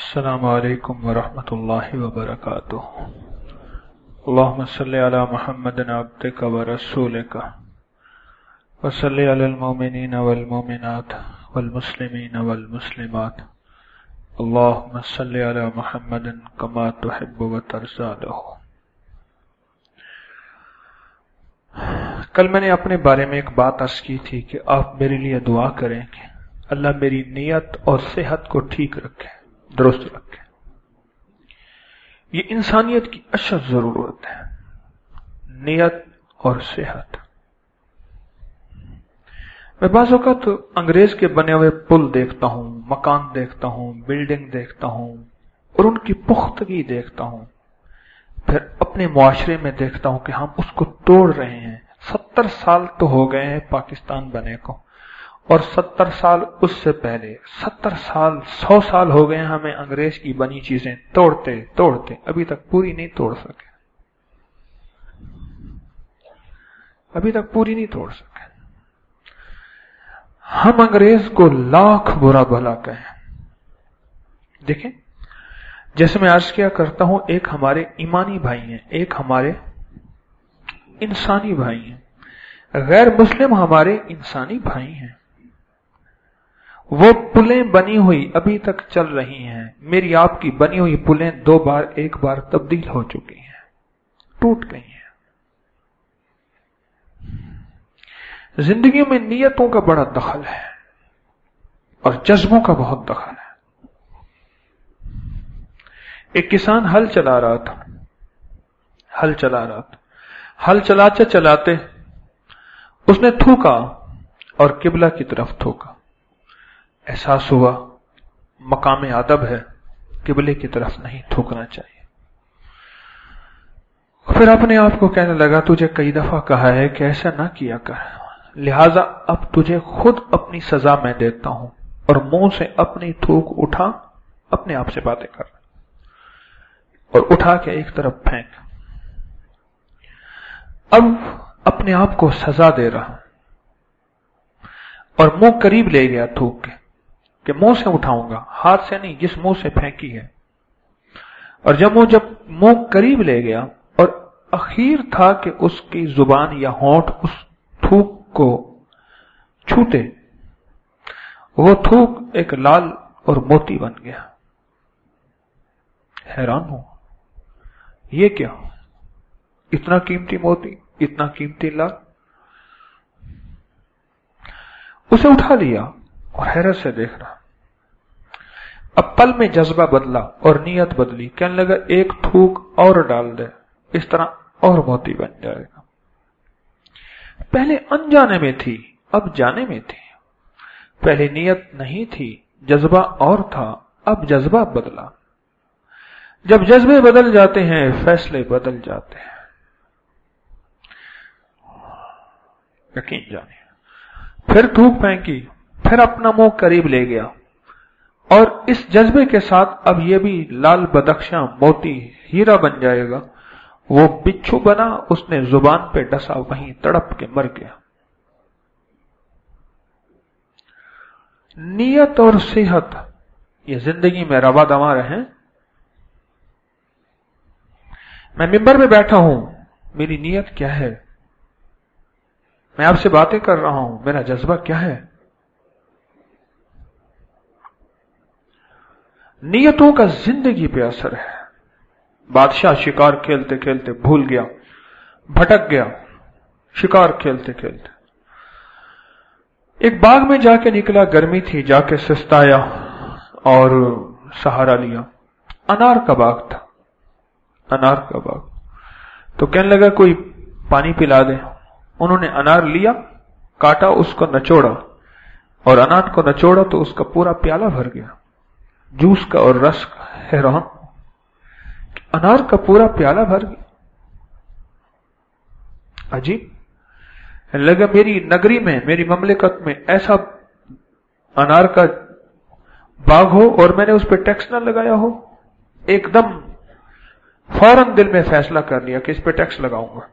السلام علیکم ورحمۃ اللہ وبرکاتہ۔ اللہم صلی علی محمد عبدک ورسولک وصلی علی المؤمنین والمؤمنات والمسلمین والمسلمات اللہم صلی علی محمد کما تحب وترضی عنہ۔ کل میں نے اپنے بارے میں ایک بات عرض کی تھی کہ آپ میرے لیے دعا کریں کہ اللہ میری نیت اور صحت کو ٹھیک رکھے، درست رکھے۔ یہ انسانیت کی اشد ضرورت ہے، نیت اور صحت۔ میں بعض اوقات انگریز کے بنے ہوئے پل دیکھتا ہوں، مکان دیکھتا ہوں، بلڈنگ دیکھتا ہوں اور ان کی پختگی دیکھتا ہوں، پھر اپنے معاشرے میں دیکھتا ہوں کہ ہم اس کو توڑ رہے ہیں۔ 70 سال تو ہو گئے ہیں پاکستان بنے کو، اور 70 سال اس سے پہلے، 70 سال 100 سال ہو گئے ہیں ہمیں انگریز کی بنی چیزیں توڑتے توڑتے ابھی تک پوری نہیں توڑ سکے، ابھی تک پوری نہیں توڑ سکے۔ ہم انگریز کو لاکھ برا بھلا کہیں۔ دیکھیں، جیسے میں عرض کیا کرتا ہوں، ایک ہمارے ایمانی بھائی ہیں، ایک ہمارے انسانی بھائی ہیں، غیر مسلم ہمارے انسانی بھائی ہیں۔ وہ پلیں بنی ہوئی ابھی تک چل رہی ہیں۔ میری آپ کی بنی ہوئی پلیں ایک بار تبدیل ہو چکی ہیں، ٹوٹ گئی ہیں۔ زندگیوں میں نیتوں کا بڑا دخل ہے اور جذبوں کا بہت دخل ہے۔ ایک کسان ہل چلا رہا تھا، ہل چلاتے چلاتے اس نے تھوکا اور قبلہ کی طرف تھوکا۔ احساس ہوا مقام ادب ہے، قبلے کی طرف نہیں تھوکنا چاہیے۔ پھر اپنے آپ کو کہنے لگا، تجھے کئی دفعہ کہا ہے کہ ایسا نہ کیا کر، لہذا اب تجھے خود اپنی سزا میں دیتا ہوں، اور منہ سے اپنی تھوک اٹھا، اپنے آپ سے باتیں کر اور اٹھا کے ایک طرف پھینک۔ اب اپنے آپ کو سزا دے رہا اور منہ قریب لے گیا تھوک کے کہ منہ سے اٹھاؤں گا، ہاتھ سے نہیں، جس منہ سے پھینکی ہے۔ اور جب منہ قریب لے گیا اور اخیر تھا کہ اس کی زبان یا ہونٹ اس تھوک کو چھوتے، وہ تھوک ایک لال اور موتی بن گیا۔ حیران ہوں، یہ کیا؟ اتنا قیمتی موتی، اتنا قیمتی لال۔ اسے اٹھا لیا اور حیرت سے دیکھ رہا۔ اب پل میں جذبہ بدلا اور نیت بدلی، کہنے لگا ایک تھوک اور ڈال دے، اس طرح اور موتی بن جائے گا۔ پہلے انجانے میں تھی، اب جانے میں تھی۔ پہلے نیت نہیں تھی، جذبہ اور تھا، اب جذبہ بدلا۔ جب جذبے بدل جاتے ہیں، فیصلے بدل جاتے ہیں۔ یقین جانے۔ پھر تھوک پھینکی، پھر اپنا منہ قریب لے گیا، اور اس جذبے کے ساتھ اب یہ بھی لال بدخشاں موتی ہیرا بن جائے گا۔ وہ بچھو بنا، اس نے زبان پہ ڈسا، وہیں تڑپ کے مر گیا۔ نیت اور صحت یہ زندگی میں رواں دواں رہیں۔ میں ممبر میں بیٹھا ہوں، میری نیت کیا ہے؟ میں آپ سے باتیں کر رہا ہوں، میرا جذبہ کیا ہے؟ نیتوں کا زندگی پہ اثر ہے۔ بادشاہ شکار کھیلتے کھیلتے بھول گیا، بھٹک گیا، شکار کھیلتے کھیلتے ایک باغ میں جا کے نکلا، گرمی تھی، جا کے سستایا اور سہارا لیا۔ انار کا باغ تھا، انار کا باغ۔ تو کہنے لگا کوئی پانی پلا دے۔ انہوں نے انار لیا، کاٹا، اس کو نچوڑا، اور انار کو نچوڑا تو اس کا پورا پیالہ بھر گیا، جوس کا اور رس کا۔ حیران، انار کا پورا پیالہ بھر گیا۔ عجیب لگا، میری نگری میں، میری مملکت میں ایسا انار کا باغ ہو اور میں نے اس پہ ٹیکس نہ لگایا ہو۔ ایک دم فوراً دل میں فیصلہ کر لیا کہ اس پہ ٹیکس لگاؤں گا۔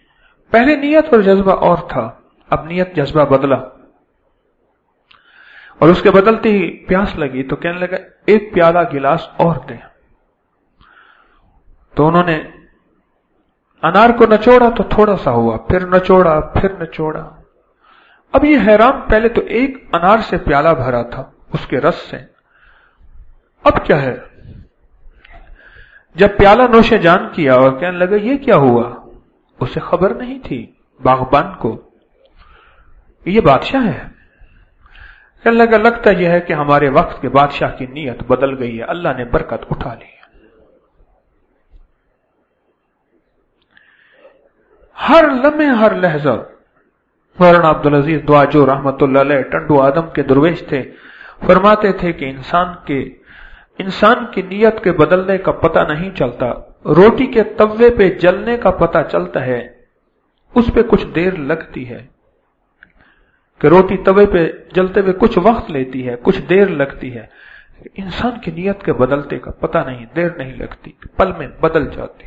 پہلے نیت اور جذبہ اور تھا، اب نیت جذبہ بدلا۔ اور اس کے بدلتے ہی پیاس لگی تو کہنے لگا ایک پیالہ گلاس اور دیں. تو انہوں نے انار کو نچوڑا تو تھوڑا سا ہوا، پھر نچوڑا پھر نچوڑا. اب یہ حیران، پہلے تو ایک انار سے پیالہ بھرا تھا اس کے رس سے، اب کیا ہے؟ جب پیالہ نوش جان کیا اور کہنے لگا یہ کیا ہوا، اسے خبر نہیں تھی باغبان کو یہ بادشاہ ہے. کہنے لگا لگتا یہ ہے کہ ہمارے وقت کے بادشاہ کی نیت بدل گئی ہے، اللہ نے برکت اٹھا لی. ہر لمحے ہر لحظہ مولانا عبدالعزیز دعاجو رحمت اللہ علیہ ٹنڈو آدم کے درویش تھے، فرماتے تھے کہ انسان کی نیت کے بدلنے کا پتہ نہیں چلتا، روٹی کے توے پہ جلنے کا پتہ چلتا ہے، اس پہ کچھ دیر لگتی ہے کہ روٹی توے پہ جلتے ہوئے کچھ وقت لیتی ہے، کچھ دیر لگتی ہے. انسان کی نیت کے بدلتے کا پتہ نہیں، دیر نہیں لگتی، پل میں بدل جاتی ہے.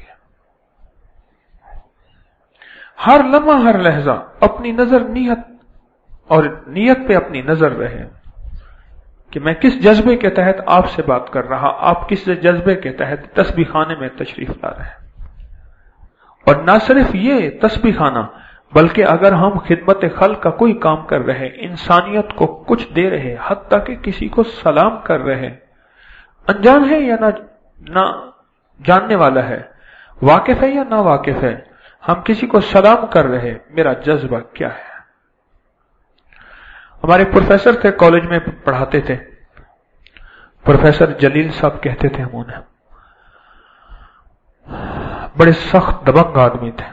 ہر لمحہ ہر لحظہ اپنی نظر نیت پہ اپنی نظر رہے کہ میں کس جذبے کے تحت آپ سے بات کر رہا، آپ کس جذبے کے تحت تسبیح خانے میں تشریف لا رہے ہیں. اور نہ صرف یہ تسبیح خانہ، بلکہ اگر ہم خدمت خلق کا کوئی کام کر رہے، انسانیت کو کچھ دے رہے، حتیٰ کہ کسی کو سلام کر رہے، انجان ہے یا نہ جاننے والا ہے، واقف ہے یا نہ واقف ہے، ہم کسی کو سلام کر رہے، میرا جذبہ کیا ہے؟ ہمارے پروفیسر تھے، کالج میں پڑھاتے تھے، پروفیسر جلیل صاحب کہتے تھے، ہم انہیں بڑے سخت دبنگ آدمی تھے،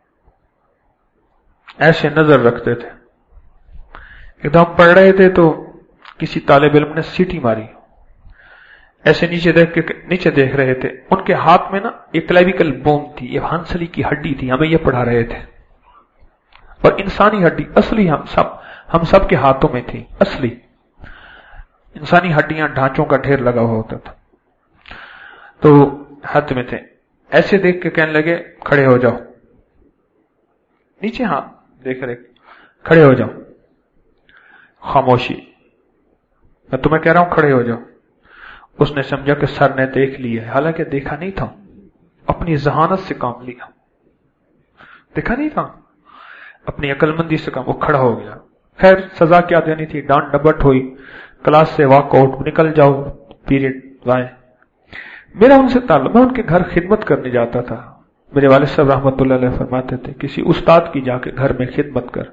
ایسے نظر رکھتے تھے. ایک دم پڑھ رہے تھے تو کسی طالب علم نے سیٹی ماری، ایسے نیچے دیکھ رہے تھے، ان کے ہاتھ میں نا ایک کلیویکل بون تھی، یہ ہنسلی کی ہڈی تھی، ہمیں یہ پڑھا رہے تھے، اور انسانی ہڈی اصلی ہم سب کے ہاتھوں میں تھی، اصلی انسانی ہڈیاں ڈھانچوں کا ڈھیر لگا ہوا ہوتا تھا، تو ہاتھ میں تھے. ایسے دیکھ کے کہنے لگے کھڑے ہو جاؤ، نیچے ہاں دیکھ رہے، کھڑے ہو جاؤ. خاموشی، میں تمہیں کہہ رہا ہوں کھڑے ہو جاؤ. اس نے سمجھا کہ سر نے دیکھ لیا، حالانکہ دیکھا نہیں تھا، اپنی ذہانت سے کام لیا، دیکھا نہیں تھا، اپنی عقل مندی سے کام. وہ کھڑا ہو گیا. خیر سزا کیا دینی تھی، ڈانٹ ڈپٹ ہوئی، کلاس سے واک آؤٹ، نکل جاؤ، پیریڈ لائے. میرا ان سے تعلق، میں ان کے گھر خدمت کرنے جاتا تھا. میرے والد صاحب رحمت اللہ علیہ فرماتے تھے کسی استاد کی جا کے گھر میں خدمت کر.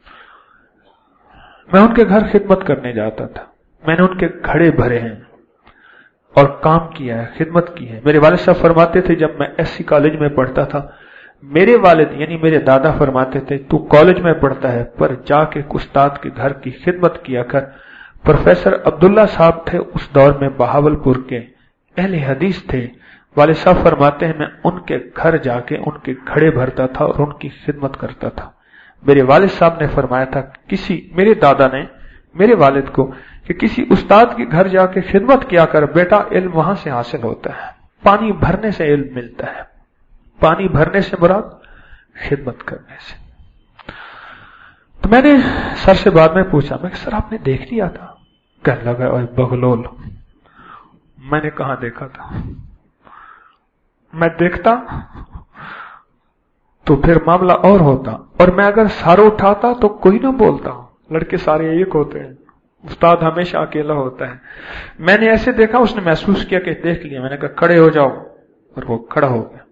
میں ان کے گھر خدمت کرنے جاتا تھا، میں نے ان کے گھڑے بھرے ہیں اور کام کیا ہے، خدمت کی ہے. میرے والد صاحب فرماتے تھے جب میں ایس سی کالج میں پڑھتا تھا، میرے والد یعنی میرے دادا فرماتے تھے تو کالج میں پڑھتا ہے پر جا کے استاد کے گھر کی خدمت کیا کر. پروفیسر عبداللہ صاحب تھے اس دور میں، بہاولپور کے اہل حدیث تھے. والد صاحب فرماتے ہیں میں ان کے گھر جا کے ان کے گھڑے بھرتا تھا اور ان کی خدمت کرتا تھا. میرے والد صاحب نے فرمایا تھا میرے دادا نے میرے والد کو کہ کسی استاد کے گھر جا کے خدمت کیا کر بیٹا، علم وہاں سے حاصل ہوتا ہے، پانی بھرنے سے علم ملتا ہے، پانی بھرنے سے مراد خدمت کرنے سے. تو میں نے سر سے بعد میں پوچھا، میں کہ سر آپ نے دیکھ لیا تھا؟ کہنے لگا اوے بغلول، میں نے کہاں دیکھا تھا، میں دیکھتا تو پھر معاملہ اور ہوتا، اور میں اگر سر اٹھاتا تو کوئی نہ بولتا. لڑکے سارے ایک ہوتے ہیں، استاد ہمیشہ اکیلا ہوتا ہے. میں نے ایسے دیکھا، اس نے محسوس کیا کہ دیکھ لیا. میں نے کہا کھڑے ہو جاؤ، اور وہ کھڑا ہو گیا.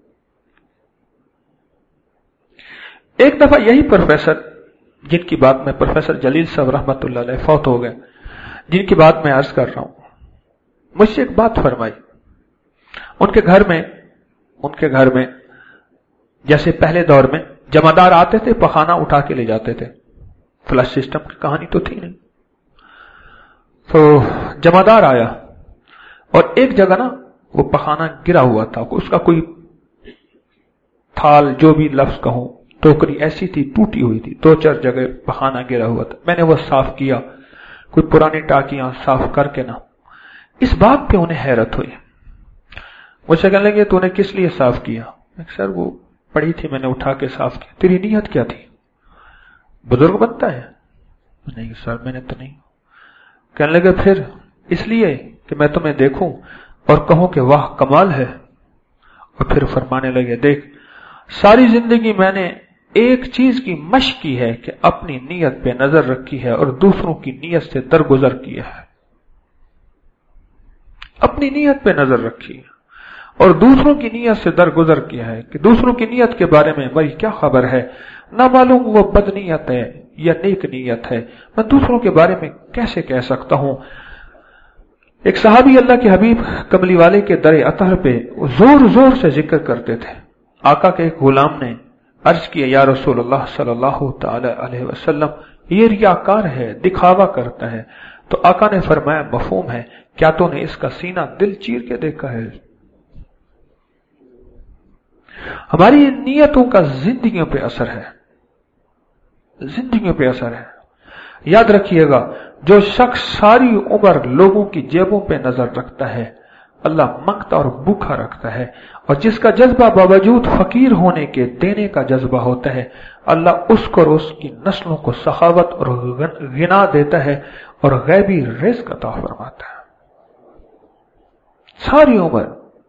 ایک دفعہ یہی پروفیسر جن کی بات میں پروفیسر جلیل صاحب رحمت اللہ علیہ فوت ہو گئے، جن کی بات میں عرض کر رہا ہوں، مجھ سے ایک بات فرمائی. ان کے گھر میں جیسے پہلے دور میں جمعدار آتے تھے، پخانہ اٹھا کے لے جاتے تھے، فلش سسٹم کی کہانی تو تھی نہیں. تو جمعدار آیا اور ایک جگہ نا وہ پخانہ گرا ہوا تھا، اس کا کوئی تھال، جو بھی لفظ کہوں، ٹوکری ایسی تھی ٹوٹی ہوئی تھی، 2-4 جگہ پخانہ گرا ہوا تھا. میں نے وہ صاف کیا، کوئی پرانی ٹاکیاں صاف کر کے نا. اس بات پہ انہیں حیرت ہوئی، مجھ سے کہنے لگے تو نے کس لیے صاف کیا؟ سر وہ پڑی تھی، میں نے اٹھا کے صاف کیا. تیری نیت کیا تھی؟ بزرگ بنتا ہے؟ نہیں سر میں نے تو نہیں. कहने लगे फिर इसलिए कि मैं तुम्हें देखूं और कहूं कि वाह कमाल है। और फिर फरमाने लगे, देख सारी जिंदगी मैंने एक चीज की मशक की है कि अपनी नीयत पे नजर रखी है और दूसरों की नीयत से दरगुजर किया है। अपनी नीयत पे नजर रखी है और दूसरों की नीयत से दरगुजर किया है कि दूसरों की नीयत के बारे में भाई क्या खबर है, ना मालूम वो बदनीयत है या नेक नीयत है, मैं दूसरों के बारे में कैसे कह सकता हूं। एक सहाबी अल्लाह के हबीब कमली वाले के दर अतहर पे जोर जोर से जिक्र करते थे। आका के एक गुलाम ने अर्ज किया, या रसूलुल्लाह सल्लल्लाहु तआला अलैहि वसल्लम, ये रियाकार है, दिखावा करता है। तो आका ने फरमाया, मफहूम है, क्या तूने इसका सीना दिल चीर के देखा है? हमारी नीयतों का जिंदगियों पे असर है, जिंदगियों पे असर है। याद रखिएगा, जो शख्स सारी उम्र लोगों की जेबों पे नजर रखता है, अल्लाह मंगता और भूखा रखता है। और जिसका जज्बा बावजूद फकीर होने के देने का जज्बा होता है, अल्लाह उसको और उसकी नस्लों को सखावत और गिना देता है और गैबी रिज़्क अता फरमाता है। सारी उम्र।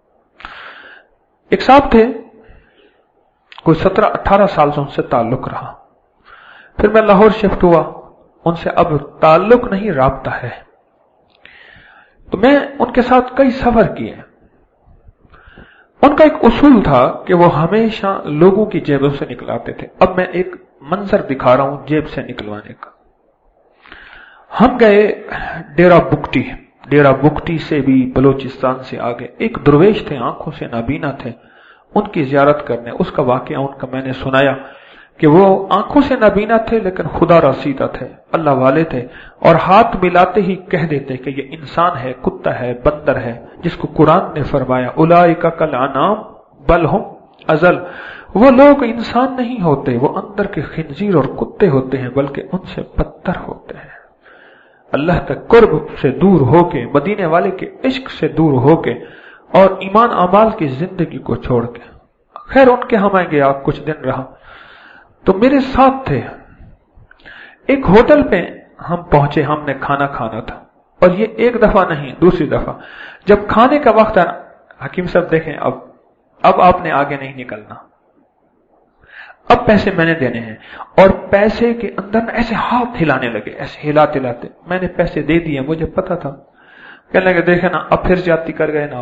एक साहब थे, कोई 17-18 साल से उनसे ताल्लुक रहा। फिर मैं लाहौर शिफ्ट हुआ, उनसे अब ताल्लुक नहीं, राब्ता है। तो मैं उनके साथ कई सफर किए। उनका एक उसूल था कि वो हमेशा लोगों की जेबों से निकलाते थे। अब मैं एक मंजर दिखा रहा हूं जेब से निकलवाने का। हम गए डेरा बुगटी। डेरा बुगटी से भी बलोचिस्तान से आगे एक दरवेश थे, आंखों से नाबीना थे, उनकी जियारत करने। उसका वाकया उनका मैंने सुनाया कि वो आंखों से नाबीना थे लेकिन खुदा रासीदा थे, अल्लाह वाले थे, और हाथ मिलाते ही कह देते कि ये इंसान है, कुत्ता है, बंदर है, जिसको कुरान ने फरमाया उलाइका कल अनाम बल हुम अजल। वो लोग इंसान नहीं होते, वो अंदर के खिंजीर और कुत्ते होते हैं, बल्कि उनसे बदतर होते हैं। अल्लाह के कुर्ब से दूर होके, मदीने वाले के इश्क से दूर होके और ईमान अमाल की जिंदगी को छोड़ के। खैर उनके हम गया, कुछ दिन रहा तो मेरे साथ थे। एक होटल पे हम पहुंचे, हमने खाना खाना था, और ये एक दफा नहीं दूसरी दफा। जब खाने का वक्त है, हकीम साहब देखें, अब आपने आगे नहीं निकलना, अब पैसे मैंने देने हैं। और पैसे के अंदर ऐसे हाथ हिलाने लगे, ऐसे हिलाते हिलाते। मैंने पैसे दे दिए, मुझे पता था। कहने लगे, देखे ना अब फिर ज्यादती कर गए ना,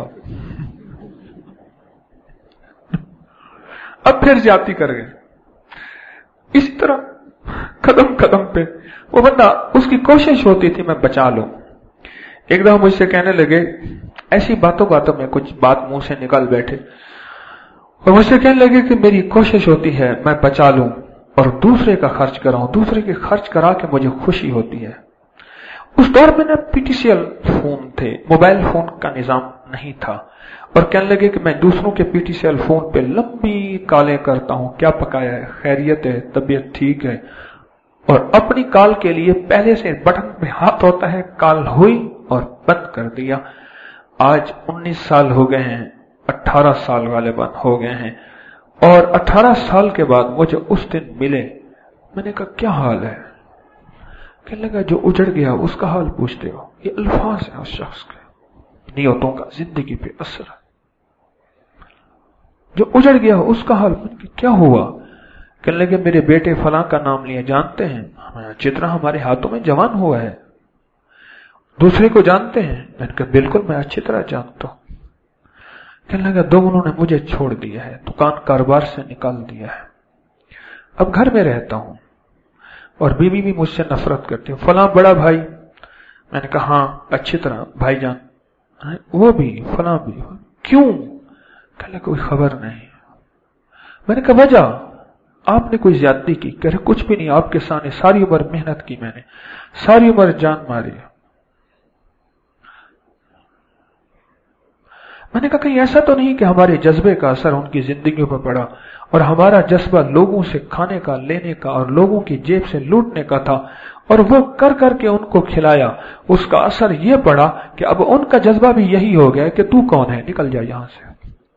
अब फिर ज्यादती कर गए। इसी तरह कदम कदम पे वो बंदा, उसकी कोशिश होती थी मैं बचा लूं। एक दफा मुझसे कहने लगे, ऐसी बातों बातों में कुछ बात मुंह से निकल बैठे और मुझसे कहने लगे कि मेरी कोशिश होती है मैं बचा लूं और दूसरे का खर्च कराऊं, दूसरे के खर्च करा के मुझे खुशी होती है। उस दौर में ना पीटीसीएल फोन थे, मोबाइल फोन का निजाम नहीं था। और कहने लगे कि मैं दूसरों के पीटीसीएल फोन पे लंबी कॉलें करता हूं, क्या पकाया है, खैरियत है, तबीयत ठीक है, और अपनी कॉल के लिए पहले से बटन पे हाथ होता है, कॉल हुई और बंद कर दिया। आज 19 साल हो गए हैं, 18 साल वाले बंद हो गए हैं, और 18 साल के बाद मुझे उस दिन मिले। मैंने कहा क्या हाल है? कहने लगा जो उजड़ गया उसका हाल पूछते हो। ये अल्फाज है उस शख्स के, नियतों का जिंदगी पे असर है। जो उजड़ गया उसका हाल। क्या हुआ? कहने लगे मेरे बेटे फलां का नाम लिया, जानते हैं, हमें चित्रा हमारे हाथों में जवान हुआ है। दूसरे को जानते हैं? मैंने कहा बिल्कुल मैं अच्छी तरह जानता हूं। कहने लगा दोनों ने मुझे छोड़ दिया है, दुकान कारोबार से निकाल दिया है, अब घर में रहता हूं और बीवी भी मुझसे नफरत करती है। फलां बड़ा भाई, मैंने कहा हाँ अच्छी तरह भाईजान, वो भी फलां भी। क्यों? कहने कोई खबर नहीं। मैंने कहा वजह? आपने कोई ज्यादती की? कह रहे कुछ भी नहीं, आपके सामने सारी उम्र मेहनत की मैंने, सारी उम्र जान मारी। मैंने कहा कहीं ऐसा तो नहीं कि हमारे जज्बे का असर उनकी जिंदगियों पर पड़ा और हमारा जज्बा लोगों से खाने का, लेने का और लोगों की जेब से लूटने का था, और वो कर करके उनको खिलाया। उसका असर ये पड़ा कि अब उनका जज्बा भी यही हो गया कि तू कौन है, निकल जा यहां से।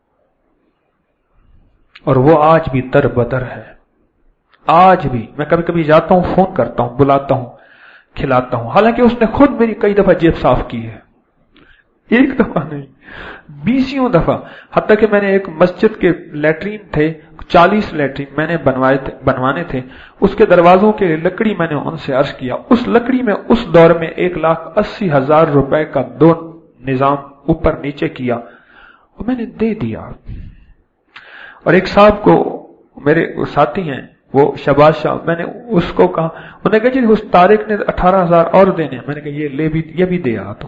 और वो आज भी दर बदर है। आज भी मैं कभी कभी जाता हूं, फोन करता हूं, बुलाता हूं کھلاتا ہوں. حالانکہ اس نے خود میری کئی دفعہ جیب صاف کی ہے، ایک دفعہ نہیں، 20 دفعہ. حتیٰ کہ میں نے ایک مسجد کے لیٹرین تھے، 40 لیٹرین میں نے بنوانے تھے، اس کے دروازوں کے لکڑی میں نے ان سے عرض کیا. اس لکڑی میں اس دور میں 1,80,000 روپے کا 2 نظام اوپر نیچے کیا اور میں نے دے دیا. اور ایک صاحب کو، میرے ساتھی ہیں وہ شہباز شاہ، میں نے اس کو کہا، انہوں نے کہا جی اس طارق نے 18,000 اور دینے. میں نے کہا یہ بھی دے آ. تو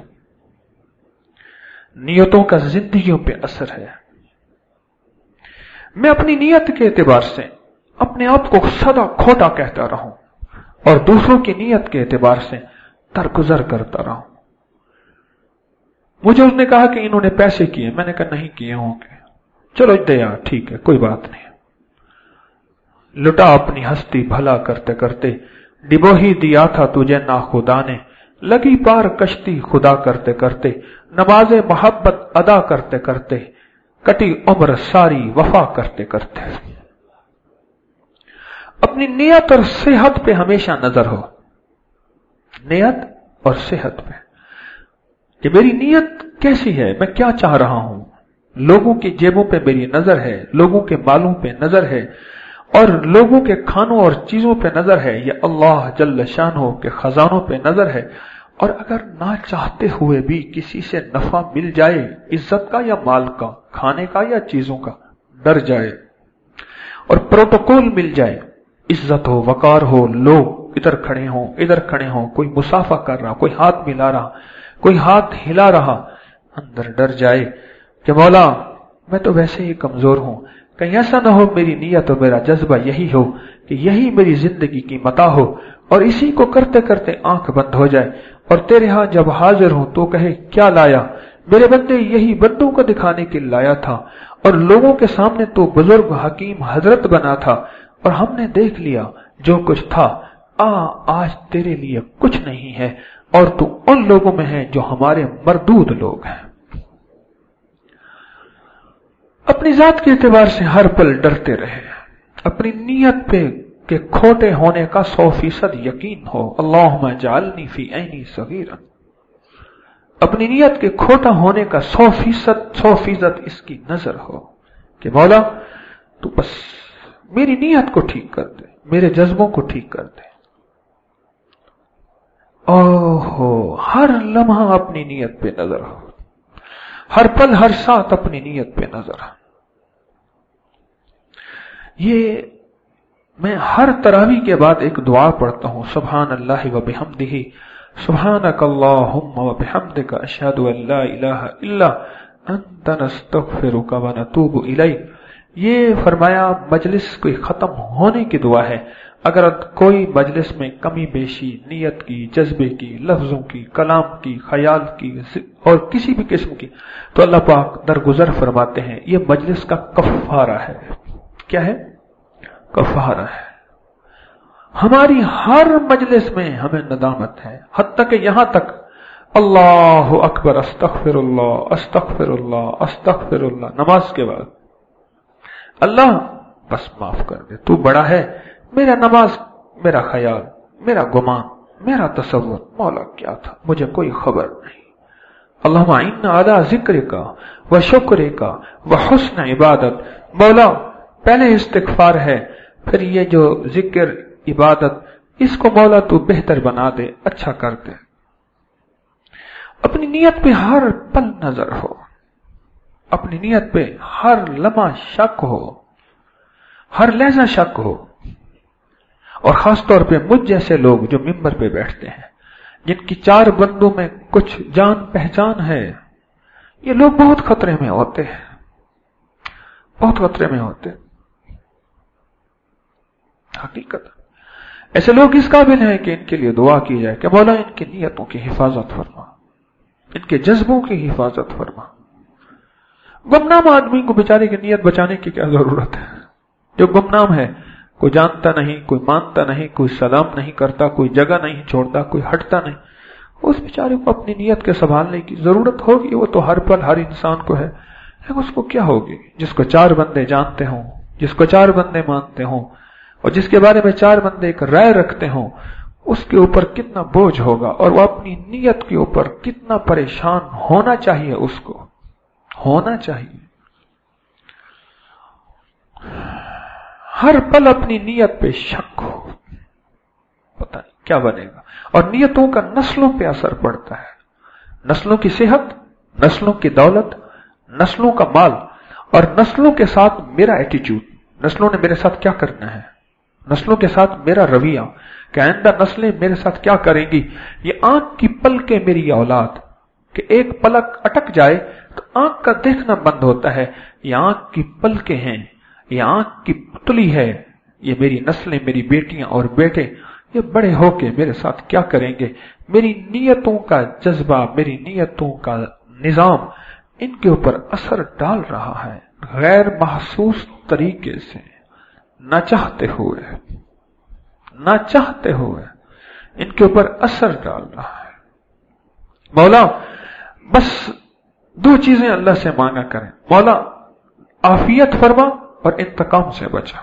نیتوں کا زندگیوں پہ اثر ہے. میں اپنی نیت کے اعتبار سے اپنے آپ کو سدا کھوٹا کہتا رہوں اور دوسروں کی نیت کے اعتبار سے درگزر کرتا رہوں. مجھے اس نے کہا کہ انہوں نے پیسے کیے. میں نے کہا نہیں کیے ہوں گے. چلو دیا، ٹھیک ہے، کوئی بات نہیں. لٹا اپنی ہستی بھلا کرتے کرتے، ڈبو ہی دیا تھا تجھے ناخدا نے، لگی پار کشتی خدا کرتے کرتے، نماز محبت ادا کرتے کرتے، کٹی عمر ساری وفا کرتے کرتے. اپنی نیت اور صحت پہ ہمیشہ نظر ہو. نیت اور صحت پہ کہ میری نیت کیسی ہے، میں کیا چاہ رہا ہوں. لوگوں کی جیبوں پہ میری نظر ہے، لوگوں کے مالوں پہ نظر ہے، اور لوگوں کے کھانوں اور چیزوں پہ نظر ہے، یہ اللہ جل شانہ کے خزانوں پہ نظر ہے. اور اگر نہ چاہتے ہوئے بھی کسی سے نفع مل جائے، عزت کا یا مال کا، کھانے کا یا چیزوں کا، ڈر جائے اور پروٹوکول مل جائے، عزت ہو، وقار ہو، لوگ ادھر کھڑے ہوں ادھر کھڑے ہوں، کوئی مسافہ کر رہا، کوئی ہاتھ ملا رہا، کوئی ہاتھ ہلا رہا، اندر ڈر جائے کہ مولا میں تو ویسے ہی کمزور ہوں، کہیں ایسا نہ ہو میری نیت اور میرا جذبہ یہی ہو کہ یہی میری زندگی کی متاع ہو، اور اسی کو کرتے کرتے آنکھ بند ہو جائے اور تیرے ہاں جب حاضر ہوں تو کہے کیا لایا؟ میرے بندے یہی بندوں کو دکھانے کے لایا تھا، اور لوگوں کے سامنے تو بزرگ حکیم حضرت بنا تھا، اور ہم نے دیکھ لیا جو کچھ تھا. آج تیرے لیے کچھ نہیں ہے، اور تو ان لوگوں میں ہے جو ہمارے مردود لوگ ہیں. اپنی ذات کے اعتبار سے ہر پل ڈرتے رہے، اپنی نیت پہ کہ کھوٹے ہونے کا 100% یقین ہو. اللہم اجعلنی فی عینی صغیرا. اپنی نیت کے کھوٹا ہونے کا 100% اس کی نظر ہو کہ مولا تو بس میری نیت کو ٹھیک کر دے، میرے جذبوں کو ٹھیک کر دے. ہر لمحہ اپنی نیت پہ نظر ہو، ہر پل ہر ساتھ اپنی نیت پہ نظر ہو. یہ میں ہر تراویح کے بعد ایک دعا پڑھتا ہوں، سبحان اللہ و بحمدہ، سبحانک اللہم و بحمدک، اشہد ان لا الہ الا انت نستغفرک و نتوب الیک. یہ فرمایا مجلس کوئی ختم ہونے کی دعا ہے. اگر کوئی مجلس میں کمی بیشی نیت کی، جذبے کی، لفظوں کی، کلام کی، خیال کی اور کسی بھی قسم کی، تو اللہ پاک درگزر فرماتے ہیں. یہ مجلس کا کفارہ ہے. کیا ہے؟ کفارہ ہے. ہماری ہر مجلس میں ہمیں ندامت ہے، حتیٰ کہ یہاں تک اللہ اکبر، استغفر اللہ استغفر اللہ استغفر اللہ، نماز کے بعد اللہ بس معاف کر دے، تو بڑا ہے. میرا نماز، میرا خیال، میرا گمان، میرا تصور مولا کیا تھا، مجھے کوئی خبر نہیں. اللہم اعنا علی ذکرک و شکرک و حسن عبادت. مولا پہلے استغفار ہے، پھر یہ جو ذکر عبادت، اس کو مولا تو بہتر بنا دے، اچھا کر دے. اپنی نیت پہ ہر پل نظر ہو، اپنی نیت پہ ہر لمحہ شک ہو، ہر لحظہ شک ہو. اور خاص طور پہ مجھ جیسے لوگ جو ممبر پہ بیٹھتے ہیں، جن کی 4 بندوں میں کچھ جان پہچان ہے، یہ لوگ بہت خطرے میں ہوتے ہیں، بہت خطرے میں ہوتے ہیں. حقیقت ایسے لوگ اس قابل ہیں کہ ان کے لیے دعا کی جائے کہ مولا ان کی نیتوں کی حفاظت فرما، ان کے جذبوں کی حفاظت فرما. گمنام آدمی کو بیچارے کی نیت بچانے کی کیا ضرورت ہے؟ جو گمنام ہے، کوئی جانتا نہیں، کوئی مانتا نہیں، کوئی سلام نہیں کرتا، کوئی جگہ نہیں چھوڑتا، کوئی ہٹتا نہیں، اس بیچارے کو اپنی نیت کے سنبھالنے کی ضرورت ہوگی. وہ تو ہر پل ہر انسان کو ہے، لیکن اس کو کیا ہوگی؟ جس کو 4 بندے جانتے ہوں، جس کو 4 بندے مانتے ہوں، اور جس کے بارے میں 4 بندے ایک رائے رکھتے ہوں، उसके ऊपर कितना बोझ होगा और वो अपनी नीयत के ऊपर कितना परेशान होना चाहिए, उसको होना चाहिए। हर पल अपनी नीयत पे शक हो, पता नहीं क्या बनेगा। और नीयतों का नस्लों पे असर पड़ता है, नस्लों की सेहत, नस्लों की दौलत, नस्लों का माल, और नस्लों के साथ मेरा एटीट्यूड, नस्लों ने मेरे साथ क्या करना है, नस्लों के साथ मेरा रवैया, कि आइंदा नस्लें मेरे साथ क्या करेंगी। ये आंख की पलकें मेरी औलाद, कि एक पलक अटक जाए तो आंख का देखना बंद होता है। ये आंख की पलकें हैं, ये आंख की पुतली है, ये मेरी नस्लें, मेरी बेटियां और बेटे, ये बड़े होके मेरे साथ क्या करेंगे। मेरी नीयतों का जज्बा, मेरी नीयतों का निजाम इनके ऊपर असर डाल रहा है, गैर महसूस तरीके से, न चाहते हुए इनके ऊपर असर डाल रहा है। मौला बस दो चीजें अल्लाह से मांगा करें, मौला आफियत फरमा और इंतकाम से बचा,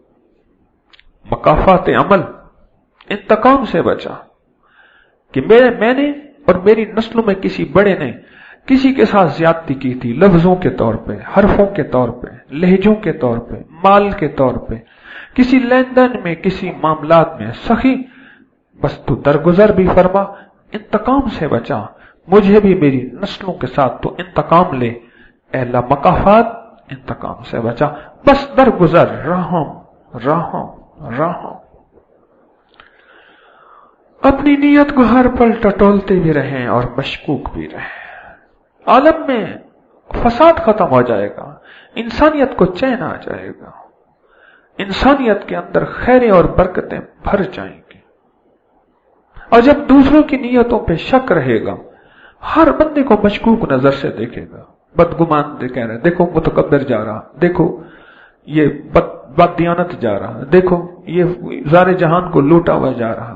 मकाफात अमल, इंतकाम से बचा, कि मैंने और मेरी नस्लों में किसी बड़े ने किसी के साथ ज्यादती की थी, लफ्जों के तौर पे, हरफों के तौर पे, लहजों के तौर पे, माल के तौर पे, किसी लेन देन में, किसी मामलात में सखी, बस तू दरगुजर भी फरमा, इंतकाम से बचा, मुझे भी मेरी नस्लों के साथ तो इंतकाम ले, अल्लाह मकाफात, इंतकाम से बचा, बस दरगुजर, रहम। अपनी नीयत को हर पल टटोलते भी रहें और मशकूक भी रहें। आलम में फसाद खत्म हो जाएगा, इंसानियत को चैन आ जाएगा, इंसानियत के अंदर खैरें और बरकतें भर जाएंगी। और जब दूसरों की नीयतों पे शक रहेगा, हर बंदे को मशकूक नजर से देखेगा, बदगुमान कह रहे, देखो मुतकब्बिर जा रहा, देखो ये बददियानत जा रहा, देखो ये ज़ारे जहान को लूटा हुआ जा रहा।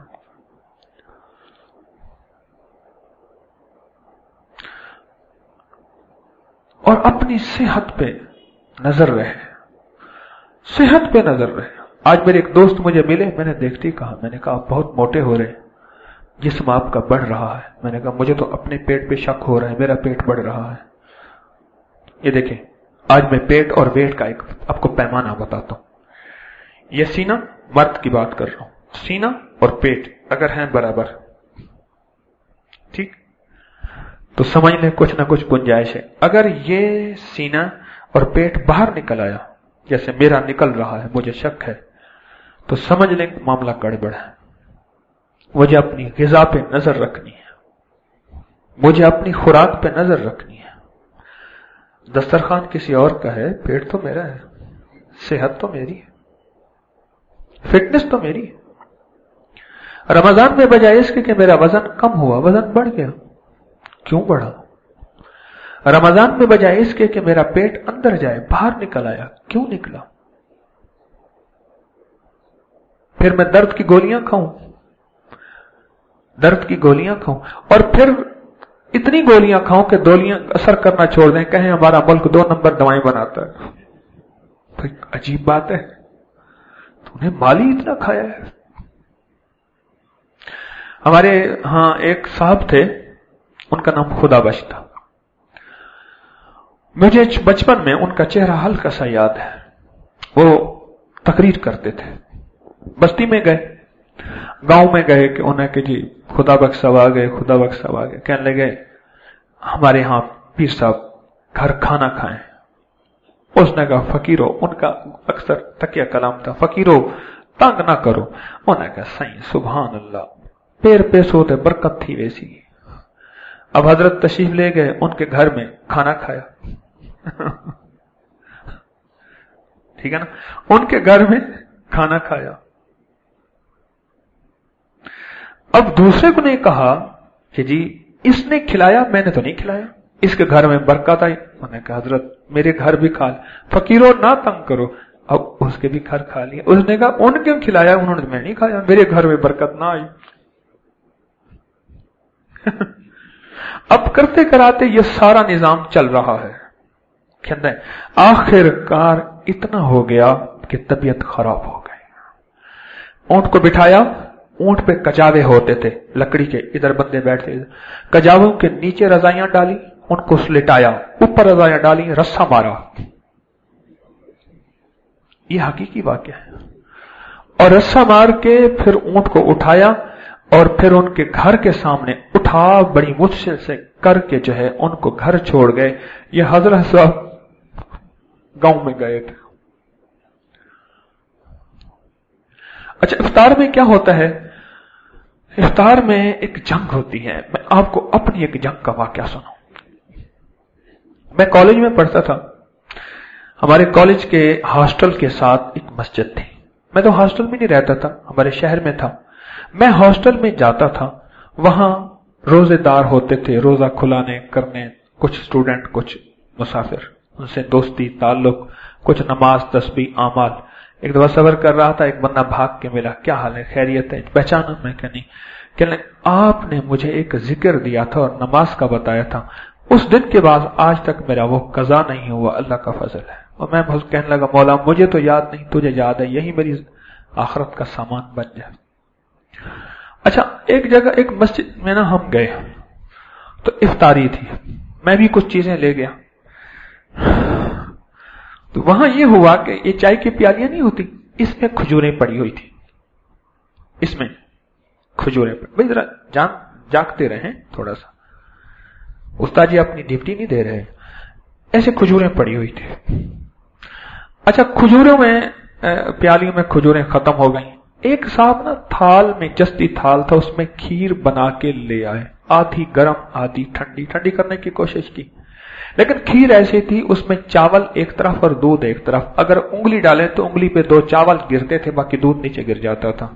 और अपनी सेहत पे नजर रहे, सेहत पे नजर रहे। आज मेरे एक दोस्त मुझे मिले, मैंने देखते ही कहा, मैंने कहा आप बहुत मोटे हो रहे, जिस्म आपका बढ़ रहा है। मैंने कहा मुझे तो अपने पेट पे शक हो रहा है, मेरा पेट बढ़ रहा है। ये देखें, आज मैं पेट और वेट का एक आपको पैमाना बताता हूं। ये सीना, मर्द की बात कर रहा हूं, सीना और पेट अगर हैं बराबर, ठीक, तो समझ लें कुछ ना कुछ गुंजाइश है। अगर ये सीना और पेट बाहर निकल आया, जैसे मेरा निकल रहा है, मुझे शक है, तो समझ लें मामला गड़बड़ है। मुझे अपनी ग़िज़ा पे नजर रखनी है, मुझे अपनी खुराक पे नजर रखनी है। दस्तरखान किसी और का है, पेट तो मेरा है, सेहत तो मेरी है, फिटनेस तो मेरी है। रमजान में बजाय इसके कि मेरा वजन कम हुआ, वजन बढ़ गया। क्यों बढ़ा? रमजान में बजाय इसके कि मेरा पेट अंदर जाए, बाहर निकल आया, क्यों निकला? फिर मैं दर्द की गोलियां खाऊं, और फिर इतनी गोलियां खाऊं कि गोलियां असर करना छोड़ दें, कहें हमारा मुल्क 2 नंबर दवाएं बनाता है। तो अजीब बात है, तूने माली इतना खाया है। हमारे यहां एक साहब थे, उनका नाम खुदाबख्श था। मुझे बचपन में उनका चेहरा हल्का सा याद है। वो तकरीर करते थे, बस्ती में गए, गांव में गए कि उन्हें कि जी खुदाबख्श साहब आ गए, खुदाबख्श साहब आ गए। कहने लगे हमारे यहां पीर साहब घर खाना खाएं। उसने कहा फकीरो, उनका अक्सर तकिया कलाम था, फकीरो तंग ना करो। उन्होंने कहा सही, सुभान अल्लाह, पैर पे सोते बरकत थी वैसी। अब हजरत तशरीफ ले गए, उनके घर में खाना खाया। ठीक है ना, उनके घर में खाना खाया। अब दूसरे को ने कहा कि जी इसने खिलाया, मैंने तो नहीं खिलाया, इसके घर में बरकत आई। उन्होंने कहा हजरत मेरे घर भी खा, फकीरों ना तंग करो। अब उसके भी घर खा लिया। उसने कहा उनके खिलाया, उन्होंने, मैं नहीं खाया, मेरे घर में बरकत ना आई। अब करते कराते ये सारा निजाम चल रहा है। कहते हैं आखिरकार इतना हो गया कि तबीयत खराब हो गई। ऊंट को बिठाया, اونٹ پہ کجاوے ہوتے تھے لکڑی کے، ادھر بندے بیٹھتے، کجاووں کے نیچے رضائیاں ڈالی، ان کو لٹایا، اوپر رضائیاں ڈالی، رسا مارا. یہ حقیقی واقعہ ہے. اور رسا مار کے پھر اونٹ کو اٹھایا اور پھر ان کے گھر کے سامنے اٹھا بڑی مشکل سے کر کے جو ہے ان کو گھر چھوڑ گئے. یہ حضرت صاحب گاؤں میں گئے تھے. اچھا، افطار میں کیا ہوتا ہے؟ افطار میں ایک جنگ ہوتی ہے. میں آپ کو اپنی ایک جنگ کا واقعہ سناؤں. میں کالج میں پڑھتا تھا. ہمارے کالج کے ہاسٹل کے ساتھ ایک مسجد تھی. میں تو ہاسٹل میں نہیں رہتا تھا، ہمارے شہر میں تھا. میں ہاسٹل میں جاتا تھا، وہاں روزے دار ہوتے تھے، روزہ کھلانے کرنے، کچھ اسٹوڈنٹ، کچھ مسافر، ان سے دوستی تعلق، کچھ نماز تسبیح اعمال. ایک دفعہ سفر کر رہا تھا، ایک بندہ بھاگ کے ملا، کیا حال ہے، خیریت ہے، پہچانا؟ میں کہ نہیں. کہ آپ نے مجھے ایک ذکر دیا تھا اور نماز کا بتایا تھا، اس دن کے بعد آج تک میرا وہ قضا نہیں ہوا، اللہ کا فضل ہے. اور میں بہت کہنے لگا، مولا مجھے تو یاد نہیں، تجھے یاد ہے، یہی میری آخرت کا سامان بن جائے. اچھا، ایک جگہ ایک مسجد میں نا ہم گئے تو افطاری تھی، میں بھی کچھ چیزیں لے گیا. تو وہاں یہ ہوا کہ یہ چائے کی پیالیاں نہیں ہوتی، اس میں کھجوریں پڑی ہوئی تھی. اس میں کھجوریں بھائی ذرا جاگتے رہیں تھوڑا سا، استاد جی اپنی ڈیوٹی نہیں دے رہے. ایسے کھجوریں پڑی ہوئی تھی. اچھا، کھجوروں میں پیالیوں میں کھجوریں ختم ہو گئیں. ایک صاحب نا تھال میں، جستی تھال تھا، اس میں کھیر بنا کے لے آئے، آدھی گرم آدھی ٹھنڈی. ٹھنڈی کرنے کی کوشش کی، لیکن کھیر ایسی تھی اس میں چاول ایک طرف اور دودھ ایک طرف. اگر انگلی ڈالیں تو انگلی پہ 2 چاول گرتے تھے، باقی دودھ نیچے گر جاتا تھا.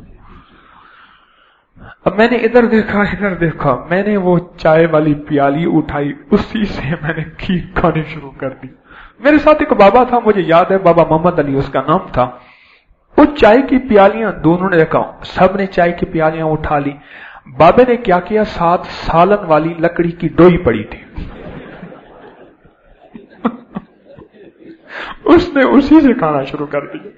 اب میں نے ادھر دیکھا، میں نے وہ چائے والی پیالی اٹھائی، اسی سے میں نے کھیر کھانی شروع کر دی. میرے ساتھ ایک بابا تھا، مجھے یاد ہے، بابا محمد علی اس کا نام تھا. وہ چائے کی پیالیاں دونوں نے رکھا، سب نے چائے کی پیالیاں اٹھا لی. بابے نے کیا کیا، 7 سالن والی لکڑی کی ڈوئی پڑی تھی، اس نے اسی سے کھانا شروع کر دیا.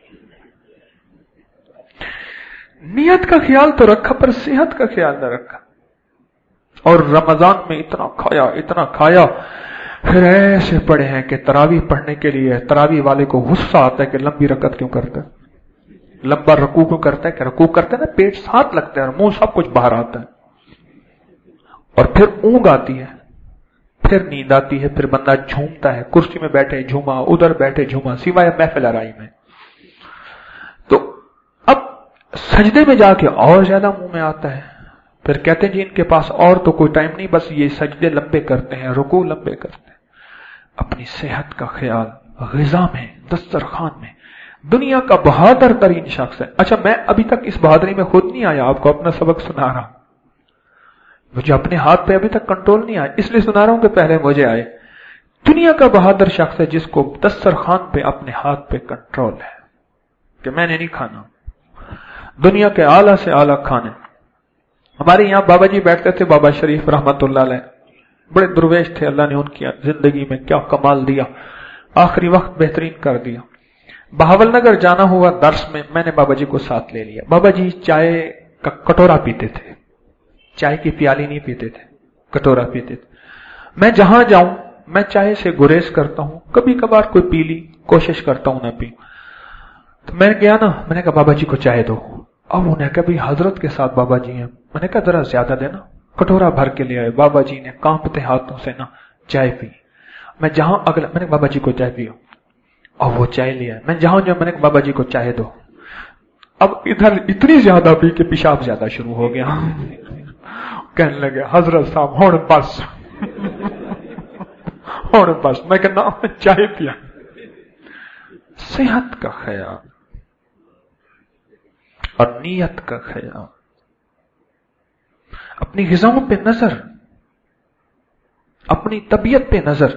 نیت کا خیال تو رکھا پر صحت کا خیال نہ رکھا. اور رمضان میں اتنا کھایا پھر ایسے پڑے ہیں کہ تراویح پڑھنے کے لیے تراویح والے کو غصہ آتا ہے کہ لمبی رکعت کیوں کرتا ہے، لمبا رکوع کیوں کرتا ہے. کہ رکوع کرتا ہے نا پیٹ ساتھ لگتا ہے اور منہ سب کچھ باہر آتا ہے. اور پھر اونگ آتی ہے، پھر نیند آتی ہے، پھر بندہ جھومتا ہے، کرسی میں بیٹھے جھوما، ادھر بیٹھے جھوما، سوائے محفل آرائی میں. تو اب سجدے میں جا کے اور زیادہ منہ میں آتا ہے. پھر کہتے ہیں جی ان کے پاس اور تو کوئی ٹائم نہیں، بس یہ سجدے لمبے کرتے ہیں، رکوع لمبے کرتے ہیں. اپنی صحت کا خیال غذا میں، دسترخوان میں. دنیا کا بہادر ترین شخص ہے. اچھا، میں ابھی تک اس بہادری میں خود نہیں آیا، آپ کو اپنا سبق سنا رہا ہوں. مجھے اپنے ہاتھ پہ ابھی تک کنٹرول نہیں آیا، اس لیے سنا رہا ہوں کہ پہلے مجھے آئے. دنیا کا بہادر شخص ہے جس کو دسترخوان پہ اپنے ہاتھ پہ کنٹرول ہے کہ میں نے نہیں کھانا. دنیا کے اعلیٰ سے اعلیٰ کھانے. ہمارے یہاں بابا جی بیٹھتے تھے، بابا شریف رحمت اللہ علیہ، بڑے درویش تھے. اللہ نے ان کی زندگی میں کیا کمال دیا، آخری وقت بہترین کر دیا. بہاول نگر جانا ہوا درس میں، میں نے بابا جی کو ساتھ لے لیا. بابا جی چائے کا کٹورا پیتے تھے، چائے کی پیالی نہیں پیتے تھے، کٹورا پیتے تھے. میں جہاں جاؤں میں چائے سے گریز کرتا ہوں، کبھی کبھار کوئی پی لی، کوشش کرتا ہوں نہ پی. تو میں گیا نا، میں نے کہا بابا جی کو چائے دو. اب انہوں نے کہا بھی حضرت کے ساتھ بابا جی ہیں. میں نے کہا ذرا زیادہ دینا. کٹورا بھر کے لے آئے. بابا جی نے کانپتے ہاتھوں سے نا چائے پی. میں جہاں اگلا، میں نے بابا جی کو چائے پیو، اور وہ چائے لیا. میں جہاں جو، میں نے بابا جی کو چائے دو. اب ادھر اتنی زیادہ پی کہ پیشاب زیادہ شروع ہو گیا. کہنے لگے حضرت صاحب ہون بس ہون بس. میں کہنا چائے پیا. صحت کا خیال اور نیت کا خیال، اپنی غذاؤں پہ نظر، اپنی طبیعت پہ نظر،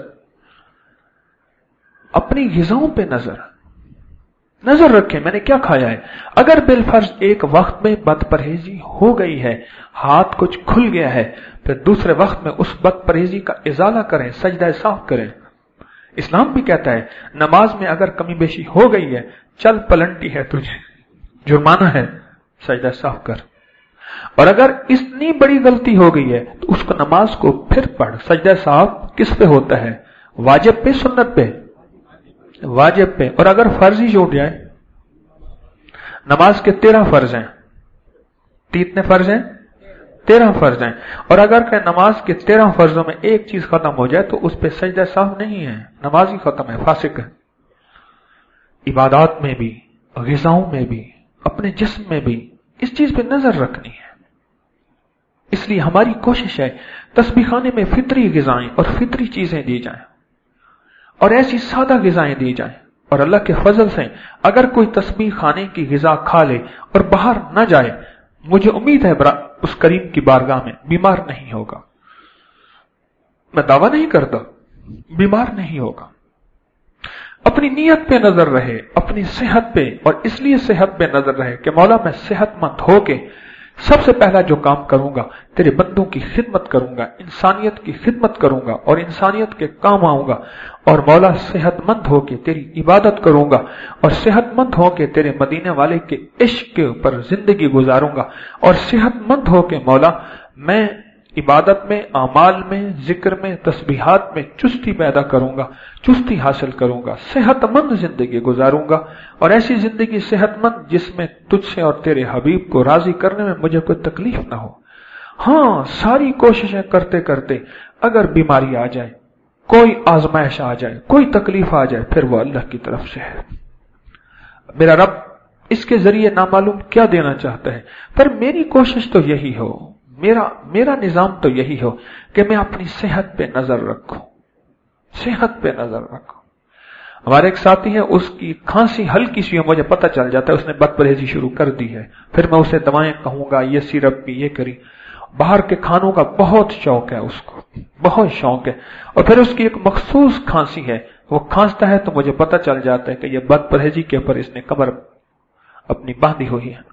اپنی غذاؤں پہ نظر رکھیں میں نے کیا کھایا ہے. اگر بالفرض ایک وقت میں بد پرہیزی ہو گئی ہے، ہاتھ کچھ کھل گیا ہے، پھر دوسرے وقت میں اس بد پرہیزی کا ازالہ کریں، سجدہ صاف کریں. اسلام بھی کہتا ہے نماز میں اگر کمی بیشی ہو گئی ہے، چل پلنٹی ہے تجھے، جرمانہ ہے، سجدہ صاف کر. اور اگر اتنی بڑی غلطی ہو گئی ہے تو اس کو نماز کو پھر پڑھ. سجدہ سہو کس پہ ہوتا ہے؟ واجب پہ سنت پہ؟ واجب پہ. اور اگر فرض ہی چھوٹ جائے، نماز کے 13 فرض ہیں، کتنے فرض ہیں؟ 13 فرض ہیں. اور اگر کہ نماز کے 13 فرضوں میں ایک چیز ختم ہو جائے تو اس پہ سجدہ سہو نہیں ہے، نماز ہی ختم ہے، فاسق ہے. عبادات میں بھی، غذاؤں میں بھی، اپنے جسم میں بھی اس چیز پہ نظر رکھنی ہے. اس لیے ہماری کوشش ہے تسبیح خانے میں فطری غذائیں اور فطری چیزیں دی جائیں اور ایسی سادہ غذائیں دی جائیں. اور اللہ کے فضل سے اگر کوئی تسبیح خانے کی غذا کھا لے اور باہر نہ جائے، مجھے امید ہے اس کریم کی بارگاہ میں بیمار نہیں ہوگا. میں دعویٰ نہیں کرتا، بیمار نہیں ہوگا. اپنی نیت پہ نظر رہے، اپنی صحت پہ، اور اس لیے صحت پہ نظر رہے کہ مولا میں صحت مند ہو کے سب سے پہلا جو کام کروں گا تیرے بندوں کی خدمت کروں گا، انسانیت کی خدمت کروں گا اور انسانیت کے کام آؤں گا. اور مولا صحت مند ہو کے تیری عبادت کروں گا اور صحت مند ہو کے تیرے مدینے والے کے عشق کے اوپر زندگی گزاروں گا. اور صحت مند ہو کے مولا میں عبادت میں، اعمال میں، ذکر میں، تسبیحات میں چستی پیدا کروں گا، چستی حاصل کروں گا، صحت مند زندگی گزاروں گا. اور ایسی زندگی صحت مند جس میں تجھ سے اور تیرے حبیب کو راضی کرنے میں مجھے کوئی تکلیف نہ ہو. ہاں، ساری کوششیں کرتے کرتے اگر بیماری آ جائے، کوئی آزمائش آ جائے، کوئی تکلیف آ جائے، پھر وہ اللہ کی طرف سے ہے. میرا رب اس کے ذریعے نامعلوم کیا دینا چاہتا ہے، پر میری کوشش تو یہی ہو، میرا نظام تو یہی ہو کہ میں اپنی صحت پہ نظر رکھوں، صحت پہ نظر رکھوں. ہمارے ایک ساتھی ہیں، اس کی کھانسی ہلکی سی مجھے پتہ چل جاتا ہے اس نے بد پرہیزی شروع کر دی ہے. پھر میں اسے دوائیں کہوں گا، یہ سیرپ بھی، یہ کری. باہر کے کھانوں کا بہت شوق ہے، اس کو بہت شوق ہے. اور پھر اس کی ایک مخصوص کھانسی ہے، وہ کھانستا ہے تو مجھے پتہ چل جاتا ہے کہ یہ بد پرہیزی کے اوپر اس نے کمر اپنی باندھی ہوئی ہے.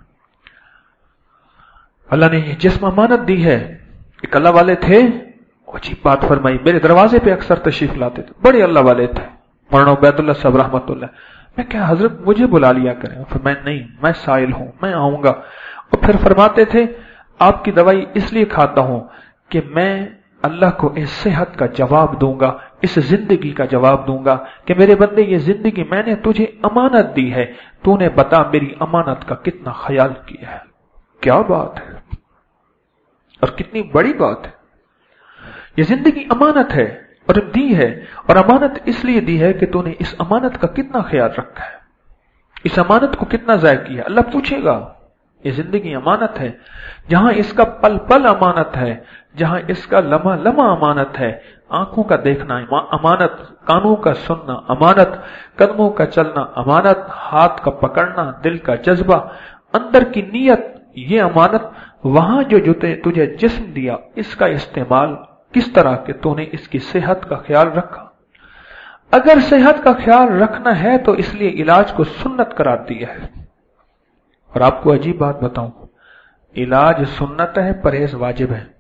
اللہ نے یہ جسم امانت دی ہے. ایک اللہ والے تھے، عجیب بات فرمائی، میرے دروازے پہ اکثر تشریف لاتے تھے، بڑے اللہ والے تھے، مولانا عبید اللہ صاحب رحمۃ اللہ. میں کیا حضرت مجھے بلا لیا کریں؟ پھر میں نہیں، میں سائل ہوں، میں آؤں گا. اور پھر فرماتے تھے آپ کی دوائی اس لیے کھاتا ہوں کہ میں اللہ کو اس صحت کا جواب دوں گا، اس زندگی کا جواب دوں گا کہ میرے بندے یہ زندگی میں نے تجھے امانت دی ہے، تو نے بتا میری امانت کا کتنا خیال کیا ہے. کیا بات ہے اور کتنی بڑی بات ہے. یہ زندگی امانت ہے اور دی ہے، اور امانت اس لیے دی ہے کہ تو نے اس امانت کا کتنا خیال رکھا ہے، اس امانت کو کتنا ضائع کیا. اللہ پوچھے گا. یہ زندگی امانت ہے، جہاں اس کا پل پل امانت ہے، جہاں اس کا لمحہ لمحہ امانت ہے. آنکھوں کا دیکھنا امانت، کانوں کا سننا امانت، قدموں کا چلنا امانت، ہاتھ کا پکڑنا، دل کا جذبہ، اندر کی نیت، یہ امانت. وہاں جو تجھے جسم دیا اس کا استعمال کس طرح کہ تو نے اس کی صحت کا خیال رکھا. اگر صحت کا خیال رکھنا ہے تو اس لیے علاج کو سنت قرار دیا ہے. اور آپ کو عجیب بات بتاؤں، علاج سنت ہے، پرہیز واجب ہے.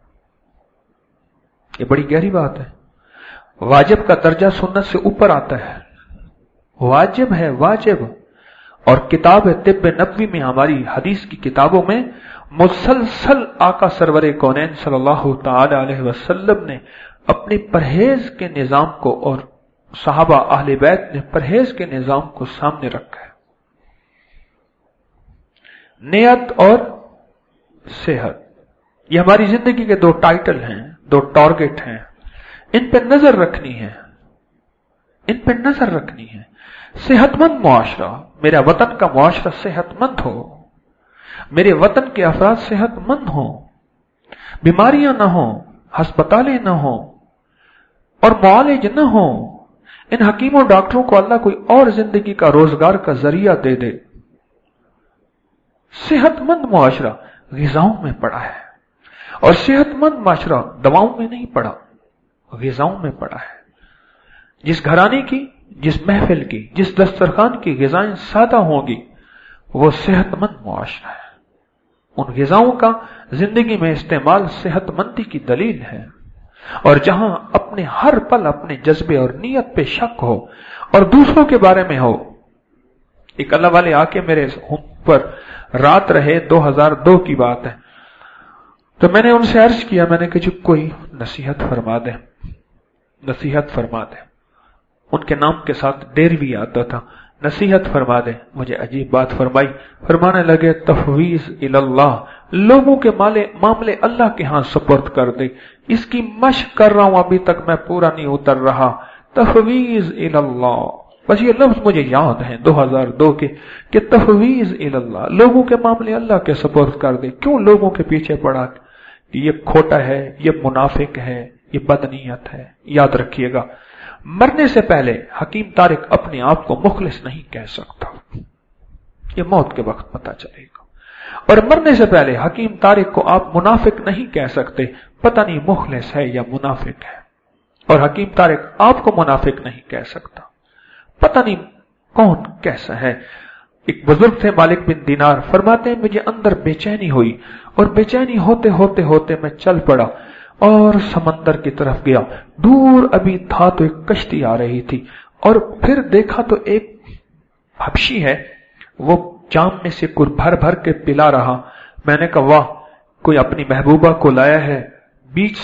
یہ بڑی گہری بات ہے. واجب کا درجہ سنت سے اوپر آتا ہے، واجب ہے، واجب. اور کتاب طب نبوی میں، ہماری حدیث کی کتابوں میں مسلسل آقا سرور کونین صلی اللہ تعالی علیہ وسلم نے اپنی پرہیز کے نظام کو اور صحابہ اہل بیت نے پرہیز کے نظام کو سامنے رکھا ہے. نیت اور صحت، یہ ہماری زندگی کے دو ٹائٹل ہیں، دو ٹارگٹ ہیں. ان پہ نظر رکھنی ہے، ان پہ نظر رکھنی ہے. صحت مند معاشرہ، میرا وطن کا معاشرہ صحت مند ہو، میرے وطن کے افراد صحت مند ہوں، بیماریاں نہ ہوں، ہسپتالیں نہ ہوں اور معالج نہ ہوں. ان حکیموں ڈاکٹروں کو اللہ کوئی اور زندگی کا روزگار کا ذریعہ دے دے. صحت مند معاشرہ غذاؤں میں پڑا ہے، اور صحت مند معاشرہ دواؤں میں نہیں پڑا، غذاؤں میں پڑا ہے. جس گھرانے کی، جس محفل کی، جس دسترخوان کی غذائیں سادہ ہوں گی وہ صحت مند معاشرہ ہے. ان غذاؤں کا زندگی میں استعمال صحت مندی کی دلیل ہے. اور جہاں اپنے ہر پل اپنے جذبے اور نیت پہ شک ہو اور دوسروں کے بارے میں ہو. ایک اللہ والے آ کے میرے پر رات رہے، 2002 کی بات ہے. تو میں نے ان سے عرض کیا، میں نے کہا جو کوئی نصیحت فرما دے، نصیحت فرما دے. ان کے نام کے ساتھ ڈیر بھی آتا تھا، نصیحت فرما دے. مجھے عجیب بات فرمائی، فرمانے لگے تفویض اللہ، لوگوں کے معاملے اللہ کے ہاں سپرد کر دے. اس کی مشق کر رہا ہوں، ابھی تک میں پورا نہیں اتر رہا. تفویض اللہ، بس یہ لفظ مجھے یاد ہے 2002 کے کہ تفویض اللہ، لوگوں کے معاملے اللہ کے سپرد کر دے. کیوں لوگوں کے پیچھے پڑا؟ یہ کھوٹا ہے، یہ منافق ہے، یہ بدنیت ہے. یاد رکھیے گا، مرنے سے پہلے حکیم طارق اپنے آپ کو مخلص نہیں کہہ سکتا، یہ موت کے وقت پتہ چلے گا. اور مرنے سے پہلے حکیم طارق کو آپ منافق نہیں کہہ سکتے، پتہ نہیں مخلص ہے یا منافق ہے. اور حکیم طارق آپ کو منافق نہیں کہہ سکتا، پتہ نہیں کون کیسا ہے. ایک بزرگ تھے مالک بن دینار، فرماتے ہیں مجھے اندر بے چینی ہوئی، اور بے چینی ہوتے ہوتے ہوتے میں چل پڑا اور سمندر کی طرف گیا. دور ابھی تھا تو ایک کشتی آ رہی تھی، اور پھر دیکھا تو ایک حبشی ہے، وہ جام میں سے کچھ بھر بھر کے پلا رہا. میں نے کہا واہ، کوئی اپنی محبوبہ کو لایا ہے بیچ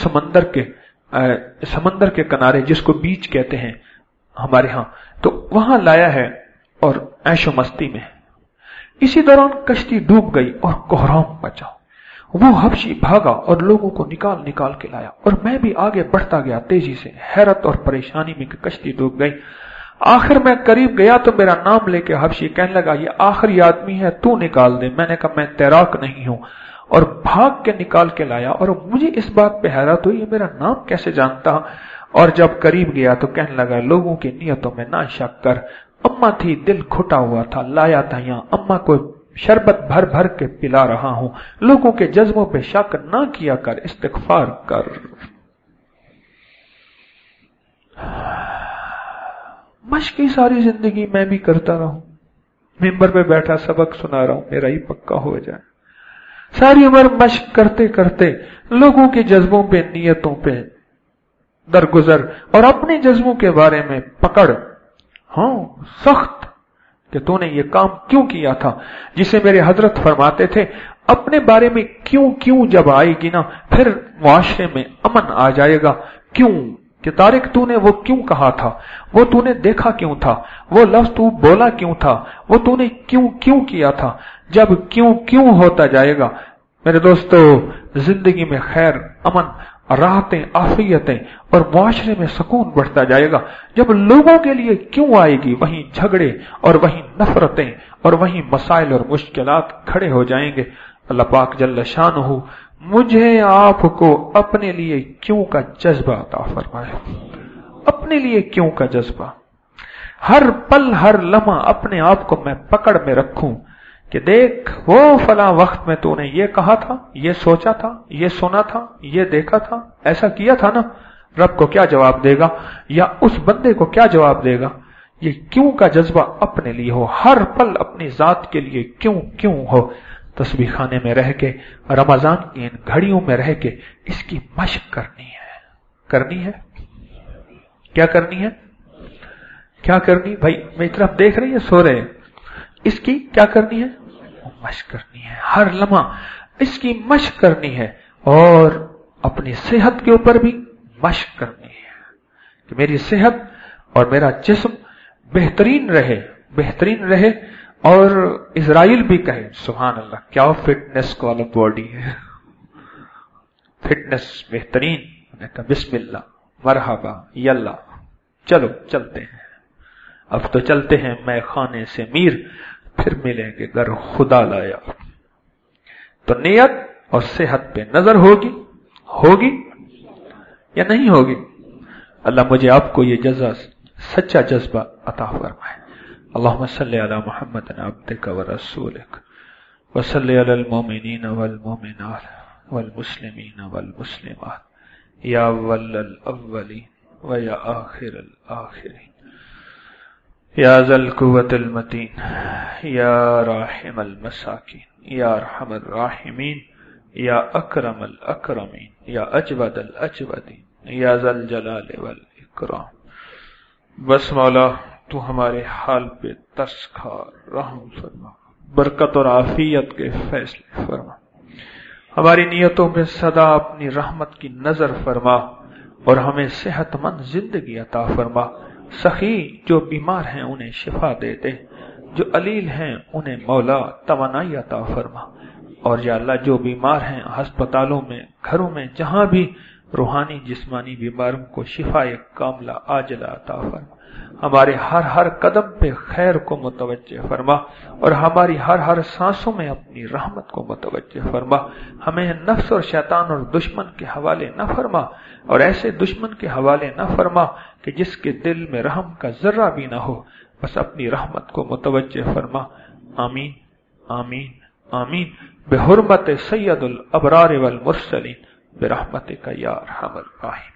سمندر کے کنارے، جس کو بیچ کہتے ہیں ہمارے ہاں، تو وہاں لایا ہے اور عیش و مستی میں. اسی دوران کشتی ڈوب گئی اور کوہرام مچا. وہ حبشی بھاگا اور لوگوں کو نکال کے لایا، اور میں بھی آگے بڑھتا گیا تیزی سے، حیرت اور پریشانی میں کہ کشتی ڈوب گئی. آخر میں قریب گیا تو میرا نام لے کے حبشی کہنے لگا یہ آخری آدمی ہے، تو نکال دے. میں نے کہا میں تیراک نہیں ہوں، اور بھاگ کے نکال کے لایا. اور مجھے اس بات پہ حیرت ہوئی، یہ میرا نام کیسے جانتا. اور جب قریب گیا تو کہنے لگا لوگوں کی نیتوں میں نہ شک کر، اماں تھی، دل گھٹا ہوا تھا، لایا تھا یہاں، اماں کو شربت بھر بھر کے پلا رہا ہوں. لوگوں کے جذبوں پہ شک نہ کیا کر، استغفار کر. مشق ساری زندگی میں بھی کرتا رہوں، ممبر پہ بیٹھا سبق سنا رہا ہوں، میرا ہی پکا ہو جائے. ساری عمر مشق کرتے کرتے لوگوں کے جذبوں پہ، نیتوں پہ درگزر، اور اپنے جذبوں کے بارے میں پکڑ، ہاں سخت، کہ تو نے یہ کام کیوں کیا تھا. جسے میرے حضرت فرماتے تھے اپنے بارے میں کیوں جب آئے گی نا، پھر معاشرے میں امن آ جائے گا. کیوں کہ طارق تو نے وہ کیوں کہا تھا، وہ تو نے دیکھا کیوں تھا، وہ لفظ تو بولا کیوں تھا، وہ تو نے کیوں کیا تھا. جب کیوں ہوتا جائے گا میرے دوستو، زندگی میں خیر، امن، راحتیں، عافیتیں اور معاشرے میں سکون بڑھتا جائے گا. جب لوگوں کے لیے کیوں آئے گی، وہیں جھگڑے اور وہیں نفرتیں اور وہیں مسائل اور مشکلات کھڑے ہو جائیں گے. اللہ پاک جل شانہ مجھے آپ کو اپنے لیے کیوں کا جذبہ عطا فرمائے. اپنے لیے کیوں کا جذبہ، ہر پل ہر لمحہ اپنے آپ کو میں پکڑ میں رکھوں کہ دیکھ وہ فلاں وقت میں تو نے یہ کہا تھا، یہ سوچا تھا، یہ سنا تھا، یہ دیکھا تھا، ایسا کیا تھا نا. رب کو کیا جواب دے گا، یا اس بندے کو کیا جواب دے گا. یہ کیوں کا جذبہ اپنے لیے ہو، ہر پل اپنی ذات کے لیے کیوں ہو. تسبیح خانے میں رہ کے، رمضان کی ان گھڑیوں میں رہ کے اس کی مشق کرنی ہے. کیا کرنی ہے؟ کیا کرنی؟ بھائی میری طرف دیکھ رہی ہے، سو رہے ہیں. اس کی کیا کرنی ہے؟ مشق کرنی ہے. ہر لمحہ اس کی مشق کرنی ہے، اور اپنی صحت کے اوپر بھی مشق کرنی ہے کہ میری صحت اور میرا جسم بہترین رہے. اور اسرائیل بھی کہے سبحان اللہ، کیا فٹنس والا باڈی ہے، فٹنس بہترین. میں کہا بسم اللہ، مرحبا، یلا چلو چلتے ہیں. اب تو چلتے ہیں میں خانے سے میر، پھر ملیں گے گر خدا لایا. تو نیت اور صحت پہ نظر ہوگی یا نہیں ہوگی. اللہ مجھے آپ کو یہ سچا جذبہ عطا فرمائے. اللہم صلی علی محمد عبدک ورسولک وصلی علی المؤمنین والمؤمنات والمسلمین والمسلمات یا اول الاولین و یا آخر الاخرین یا ذا القوة المتین یا راحم المساکین یا ارحم الراحمین یا اکرم الاکرمین یا اجود الاجودین یا ذا الجلال والاکرام. بس مولا تو ہمارے حال پہ ترس کھا، رحم فرما، برکت اور عافیت کے فیصلے فرما. ہماری نیتوں میں سدا اپنی رحمت کی نظر فرما اور ہمیں صحت مند زندگی عطا فرما۔ سخی جو بیمار ہیں انہیں شفا دے دے، جو علیل ہیں انہیں مولا توانائی عطا فرما، اور یا اللہ جو بیمار ہیں ہسپتالوں میں، گھروں میں، جہاں بھی روحانی جسمانی بیماروں کو شفا کاملہ عاجلہ عطا فرما۔ ہمارے ہر قدم پہ خیر کو متوجہ فرما اور ہماری ہر سانسوں میں اپنی رحمت کو متوجہ فرما۔ ہمیں نفس اور شیطان اور دشمن کے حوالے نہ فرما، اور ایسے دشمن کے حوالے نہ فرما کہ جس کے دل میں رحم کا ذرہ بھی نہ ہو، بس اپنی رحمت کو متوجہ فرما۔ آمین آمین آمین بحرمت سید الابرار والمرسلین برحمتک یا ارحم الراحمین۔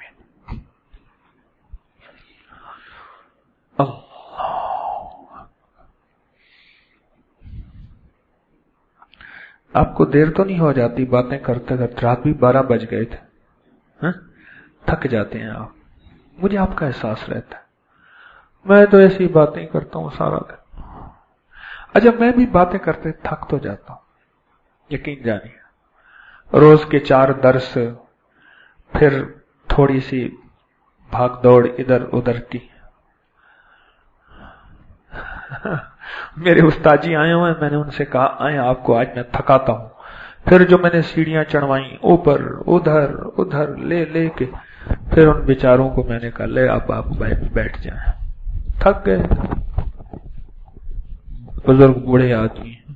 آپ کو دیر تو نہیں ہو جاتی باتیں کرتے کرتے؟ رات بھی 12 بج گئے تھے، تھک جاتے ہیں آپ، مجھے آپ کا احساس رہتا ہے۔ میں تو ایسی باتیں کرتا ہوں سارا دن۔ اچھا میں بھی باتیں کرتے تھک تو جاتا ہوں، یقین جانیے۔ روز کے 4 درس، پھر تھوڑی سی بھاگ دوڑ ادھر ادھر کی۔ میرے استاد جی آئے ہوئے ہیں، میں نے ان سے کہا آئیں آپ کو آج میں تھکاتا ہوں۔ پھر جو میں نے سیڑھیاں چڑھوائیں اوپر ادھر لے کے، پھر ان بیچاروں کو میں نے کہا لے اب آپ بیٹھ جائیں، تھک گئے، بزرگ بوڑھے آدمی ہیں۔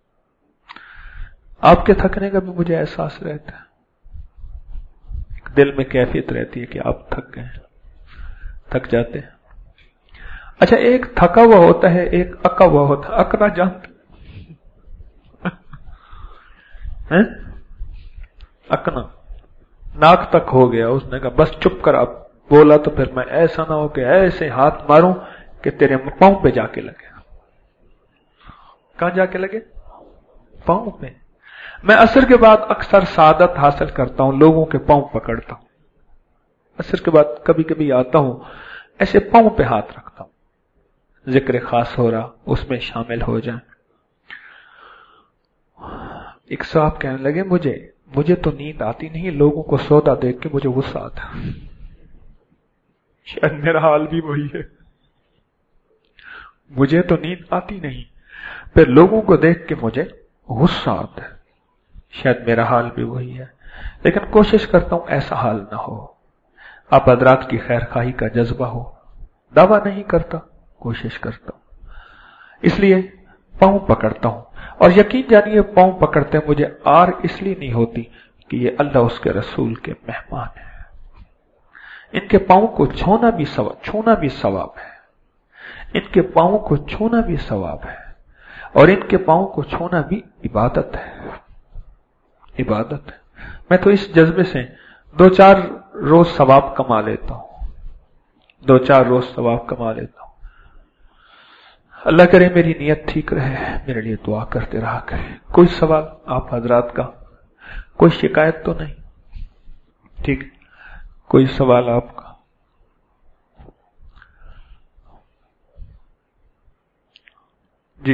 آپ کے تھکنے کا بھی مجھے احساس رہتا ہے، ایک دل میں کیفیت رہتی ہے کہ آپ تھک گئے، تھک جاتے ہیں۔ اچھا ایک تھکا ہوا ہوتا ہے، ایک اکا ہوا ہوتا ہے۔ اکنا جانتے؟ اکنا ناک تک ہو گیا، اس نے کہا بس چپ کر، آپ بولا تو پھر میں ایسا نہ ہو کہ ایسے ہاتھ ماروں کہ تیرے پاؤں پہ جا کے لگے۔ کہاں جا کے لگے؟ پاؤں پہ۔ میں عصر کے بعد اکثر سعادت حاصل کرتا ہوں، لوگوں کے پاؤں پکڑتا ہوں۔ عصر کے بعد کبھی کبھی آتا ہوں، ایسے پاؤں پہ ہاتھ رکھتا ہوں، ذکر خاص ہو رہا، اس میں شامل ہو جائیں۔ ایک صاحب کہنے لگے مجھے تو نیند آتی نہیں، لوگوں کو سودا دیکھ کے مجھے غصہ آتا۔ شاید میرا حال بھی وہی ہے، مجھے تو نیند آتی نہیں، پھر لوگوں کو دیکھ کے مجھے غصہ آتا ہے۔ شاید میرا حال بھی وہی ہے، لیکن کوشش کرتا ہوں ایسا حال نہ ہو، آپ حضرات کی خیر خواہی کا جذبہ ہو۔ دعویٰ نہیں کرتا، کوشش کرتا ہوں، اس لیے پاؤں پکڑتا ہوں۔ اور یقین جانیے پاؤں پکڑتے مجھے آر اس لیے نہیں ہوتی کہ یہ اللہ اس کے رسول کے مہمان ہیں۔ ان کے پاؤں کو چھونا بھی ثواب ہے، ان کے پاؤں کو چھونا بھی ثواب ہے، اور ان کے پاؤں کو چھونا بھی عبادت ہے۔ میں تو اس جذبے سے 2-4 روز ثواب کما لیتا ہوں، 2-4 روز ثواب کما لیتا ہوں۔ اللہ کرے میری نیت ٹھیک رہے، میرے لیے دعا کرتے رہا کرے۔ کوئی سوال آپ حضرات کا؟ کوئی شکایت تو نہیں؟ ٹھیک، کوئی سوال آپ کا؟ جی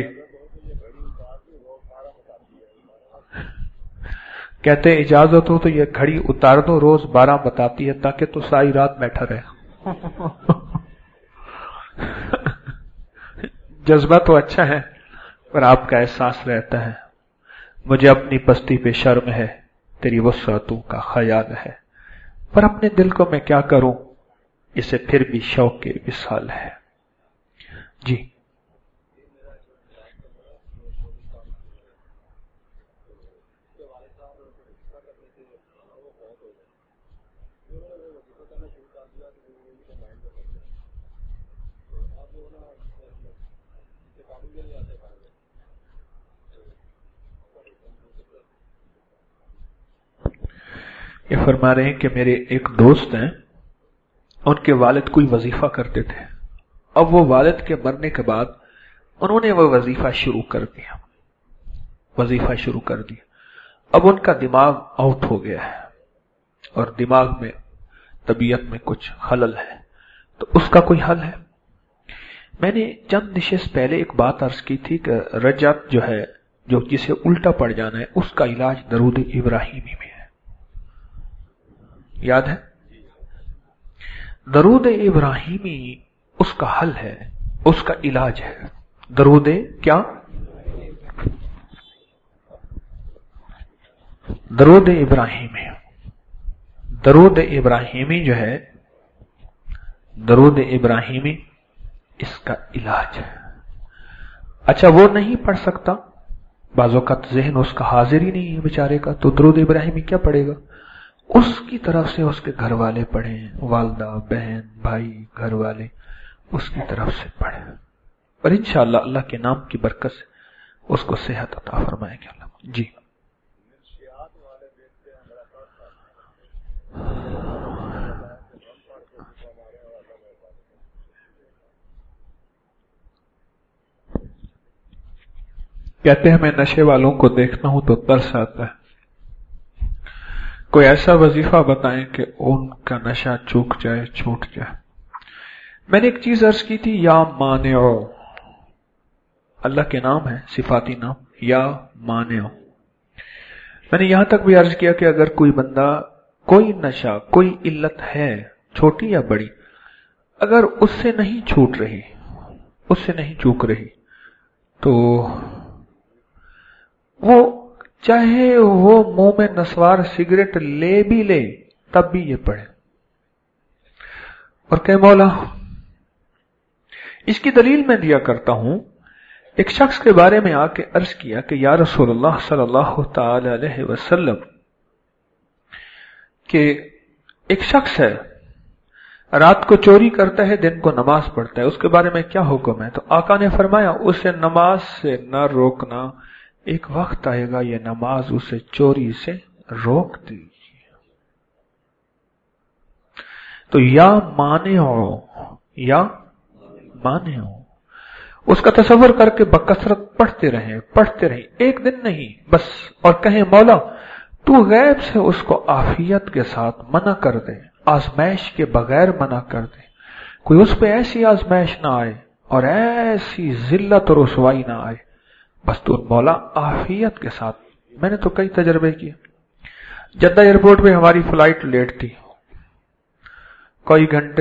کہتے ہیں اجازت ہو تو یہ گھڑی اتار دو، روز 12 بتاتی ہے تاکہ تو ساری رات بیٹھا رہے۔ جذبہ تو اچھا ہے، پر آپ کا احساس رہتا ہے مجھے اپنی پستی پہ شرم ہے، تیری وسعتوں کا خیال ہے، پر اپنے دل کو میں کیا کروں، اسے پھر بھی شوق کے وصال ہے۔ جی یہ فرما رہے ہیں کہ میرے ایک دوست ہیں، ان کے والد کوئی وظیفہ کرتے تھے، اب وہ والد کے مرنے کے بعد انہوں نے وہ وظیفہ شروع کر دیا، اب ان کا دماغ آؤٹ ہو گیا ہے اور دماغ میں طبیعت میں کچھ خلل ہے، تو اس کا کوئی حل ہے؟ میں نے چند نشست پہلے ایک بات عرض کی تھی کہ رجعت جو ہے जो जिसे उल्टा पड़ जाना है, उसका इलाज दरूद इब्राहिमी में है। याद है? दरूद इब्राहिमी उसका हल है, उसका इलाज है। दरूद क्या? दरूद इब्राहिमी। दरूद इब्राहिमी जो है, दरूद इब्राहिमी इसका इलाज है। अच्छा, वो नहीं पढ़ सकता, बाज़ों का ज़हन उसका हाजिर ही नहीं है बेचारे का, तो दरूद इब्राहिमी क्या पढ़ेगा? उसकी तरफ से उसके घर वाले पढ़ें, वालदा, बहन, भाई, घर वाले उसकी तरफ से पढ़े, और इंशाअल्लाह अल्लाह के नाम की बरकत से उसको सेहत अता फरमाएंगे अल्लाह। जी कहते हैं मैं नशे वालों को देखता हूं तो तरस आता है, कोई ऐसा वजीफा बताएं कि उनका नशा चूक जाए, छूट जाए। मैंने एक चीज अर्ज की थी, या मानेओ, अल्लाह के नाम है, सिफाती नाम, या मानेओ। मैंने यहां तक भी अर्ज किया कि अगर कोई बंदा, कोई नशा, कोई इल्लत है, छोटी या बड़ी, अगर उससे नहीं छूट रही, उससे नहीं चूक रही, तो वो चाहे वो मुंह में नस्वार सिगरेट ले भी ले, तब भी ये पढ़े और कहे मौला। इसकी दलील मैं दिया करता हूं, एक शख्स के बारे में आके अर्ज किया कि या रसूलुल्लाह सल्लल्लाहु तआला अलैहि वसल्लम, कि एक शख्स है, रात को चोरी करता है, दिन को नमाज पढ़ता है, उसके बारे में क्या हुक्म है? तो आका ने फरमाया, उसे नमाज से न रोकना, एक वक्त आएगा ये नमाज उसे चोरी से रोक देगी। तो या माने हो, या माने हो, उसका तसव्वुर करके बकसरत पढ़ते रहे, पढ़ते रहे, एक दिन नहीं बस, और कहें मौला तू गैब से उसको आफियत के साथ मना कर दे, आजमाइश के बगैर मना कर दे, कोई उस पे ऐसी आजमाइश ना आए और ऐसी जिल्लत और रुसवाई ना आए, बस तू मौला आफियत के साथ। मैंने तो कई तजर्बे किए। जद्दा एयरपोर्ट पे हमारी फ्लाइट लेट थी, कई घंटे,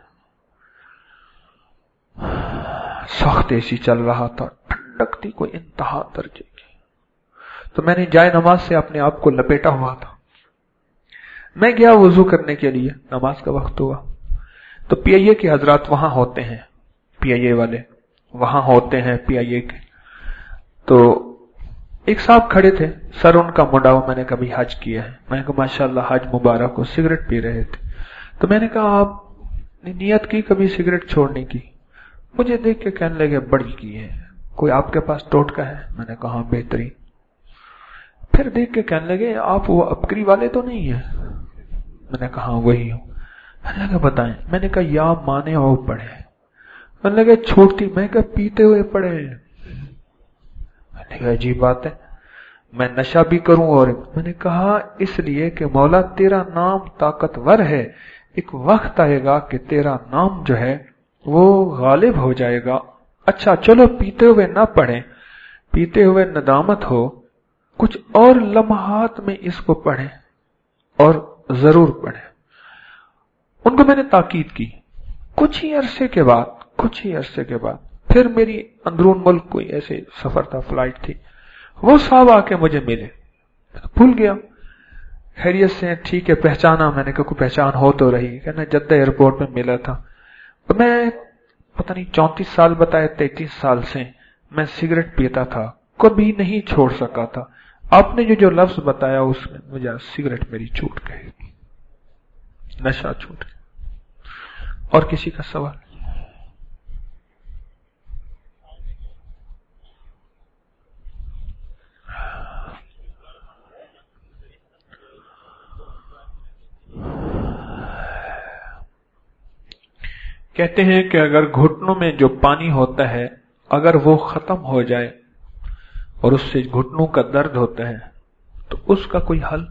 सख्त एसी चल रहा था, ठंडक थी कोई इंतहा दर्जे की, तो मैंने जाए नमाज से अपने आप को लपेटा हुआ था। मैं गया वुजू करने के लिए, नमाज का वक्त हुआ, तो पीआईए के हजरात वहां होते हैं, पीआईए वाले वहां होते हैं, पीआईए के। तो एक साहब खड़े थे, सर उनका मुंडा हुआ, मैंने कभी हज किया है, मैंने कहा माशाअल्लाह हज मुबारक हो, सिगरेट पी रहे थे। तो मैंने कहा आपने नियत की कभी सिगरेट छोड़ने की? मुझे देख के कहने लगे बड़ी की है, कोई आपके पास टोटका है? मैंने कहा बेहतरीन। फिर देख के कहने लगे आप वो अबकरी वाले तो नहीं है? मैंने कहा वही हूं। मैंने कहा बताएं। मैंने कहा या माने हो पढ़े? मैंने लगे छोटी, मैं कहा पीते हुए पढ़े। मैंने कहा अजीब बात है, मैं नशा भी करूं और मैंने कहा इसलिए कि मौला तेरा नाम ताकतवर है, एक वक्त आएगा कि तेरा नाम जो है वो गालिब हो जाएगा। अच्छा चलो पीते हुए ना पढ़े, पीते हुए नदामत हो, कुछ और लम्हात में इसको पढ़े और जरूर पढ़े। उनको मैंने ताकीद की। कुछ ही अरसे के बाद फिर मेरी अंदरून मुल्क कोई ऐसे सफर था, फ्लाइट थी, वो साहब आके मुझे मिले, भूल गया, खैरियत से, ठीक है पहचाना? मैंने कहा कोई पहचान हो तो रही, कहना जद्दा एयरपोर्ट में मिला था। तो मैं पता नहीं 34 साल बताया, 33 साल से मैं सिगरेट पीता था, कभी नहीं छोड़ सका था। आपने जो लफ्ज बताया उसमें मुझे सिगरेट मेरी छूट गई, नशा छूट गया। और किसी का सवाल? कहते हैं कि अगर घुटनों में जो पानी होता है अगर वो खत्म हो जाए और उससे घुटनों का दर्द होता है तो उसका कोई हल?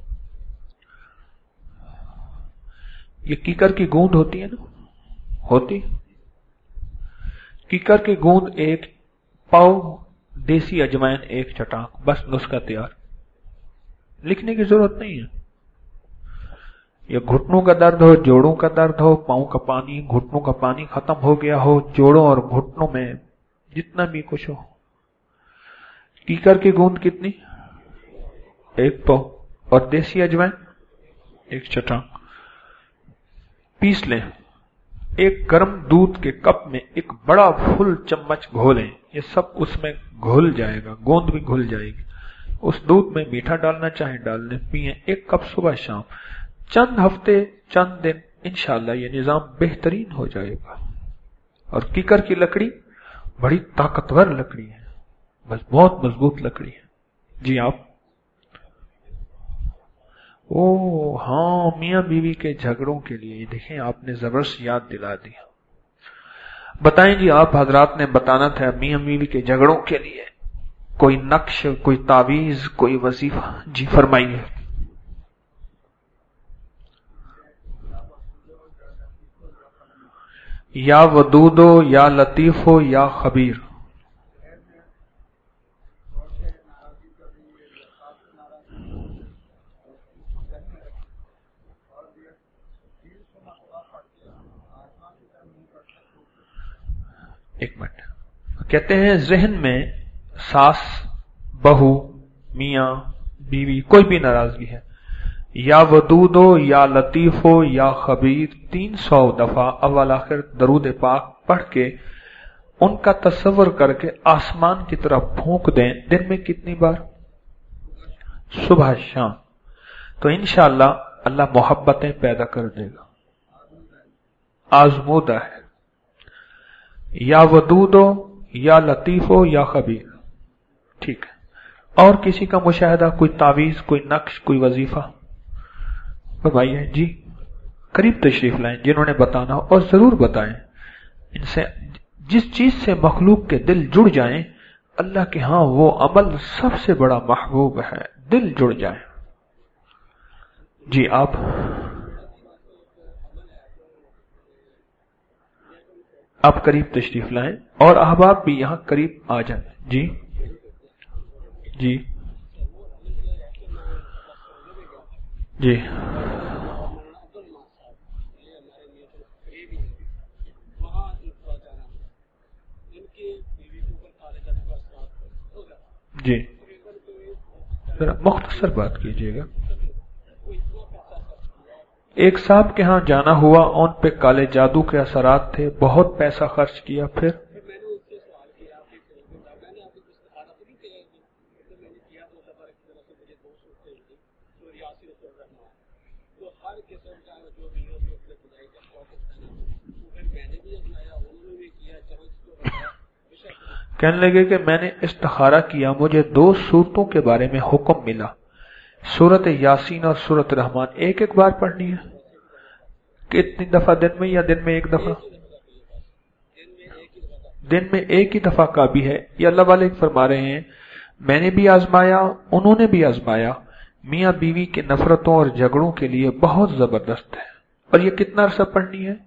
ये कीकर की गूंद होती है ना, होती कीकर की गूंद एक पाव देसी अजवाइन 1 चटाक, बस नुस्खा तैयार। लिखने की जरूरत नहीं है। ये घुटनों का दर्द हो, जोड़ों का दर्द हो, पांव का पानी, घुटनों का पानी खत्म हो गया हो, जोड़ों और घुटनों में जितना भी कुछ हो, कीकर की गूंद कितनी? 1 पाव, और देसी अजवाइन 1 चटाक पीस लें। एक गर्म दूध के कप में एक बड़ा फुल चम्मच घोलें, ये सब उसमें घुल जाएगा, गोंद भी घुल जाएगी। उस दूध में मीठा डालना चाहे डाल दें, पिए 1 कप सुबह शाम। चंद हफ्ते, चंद दिन, इंशाल्लाह ये निजाम बेहतरीन हो जाएगा। और कीकर की लकड़ी बड़ी ताकतवर लकड़ी है, बस बहुत मजबूत लकड़ी है। जी आप? ओ हाँ, मियां बीवी के झगड़ों के लिए देखें, आपने जबरदस्त याद दिला दिया। बताएं जी, आप हजरात ने बताना था मियां बीवी के झगड़ों के लिए कोई नक्श, कोई तावीज, कोई वजीफा। जी फरमाइए। या वदूदो या लतीफो या खबीर। एक मिनट, कहते हैं जहन में सास, बहू, मियां, बीवी, कोई भी नाराजगी है, या वदूदो या लतीफो या खबीर 300 दफा अव्वल आखिर दरूद पाक पढ़ के उनका तस्वर करके आसमान की तरफ फूंक दें। दिन में कितनी बार? सुबह शाम। तो इंशाअल्लाह अल्लाह मोहब्बतें पैदा कर देगा। आजमूदा है। या वदूदो या लतीफो या खबीर, ठीक है। और किसी का मुशाहिदा, कोई तावीज, कोई नक्श, कोई वजीफा? फरमाइए जी, करीब तशरीफ लाएं जिन्होंने बताना हो, और जरूर बताएं। इनसे जिस चीज से मखलूक के दिल जुड़ जाएं, अल्लाह के यहां वो अमल सबसे बड़ा महबूब है, दिल जुड़ जाए। जी आप? आप करीब तशरीफ लाएं और अहबाब भी यहां करीब आ जाएं। जी जी जी। जी जरा मुख्तसर बात कीजिएगा। एक साहब के यहां जाना हुआ, उन पे काले जादू के असरात थे, बहुत पैसा खर्च किया, फिर कहने लगे कि मैंने इस्तिखारा किया, मुझे 2 सूरतों के बारे में हुक्म मिला, सूरत यासीन और सूरत रहमान एक एक बार पढ़नी है। कितनी दफा दिन में, या दिन में 1 दफा? दिन में 1 ही दफा का भी है। ये अल्लाह वाले फरमा रहे हैं, मैंने भी आजमाया, उन्होंने भी आजमाया, मियां बीवी के नफरतों और झगड़ों के लिए बहुत जबरदस्त है। और ये कितना अरसा पढ़नी है?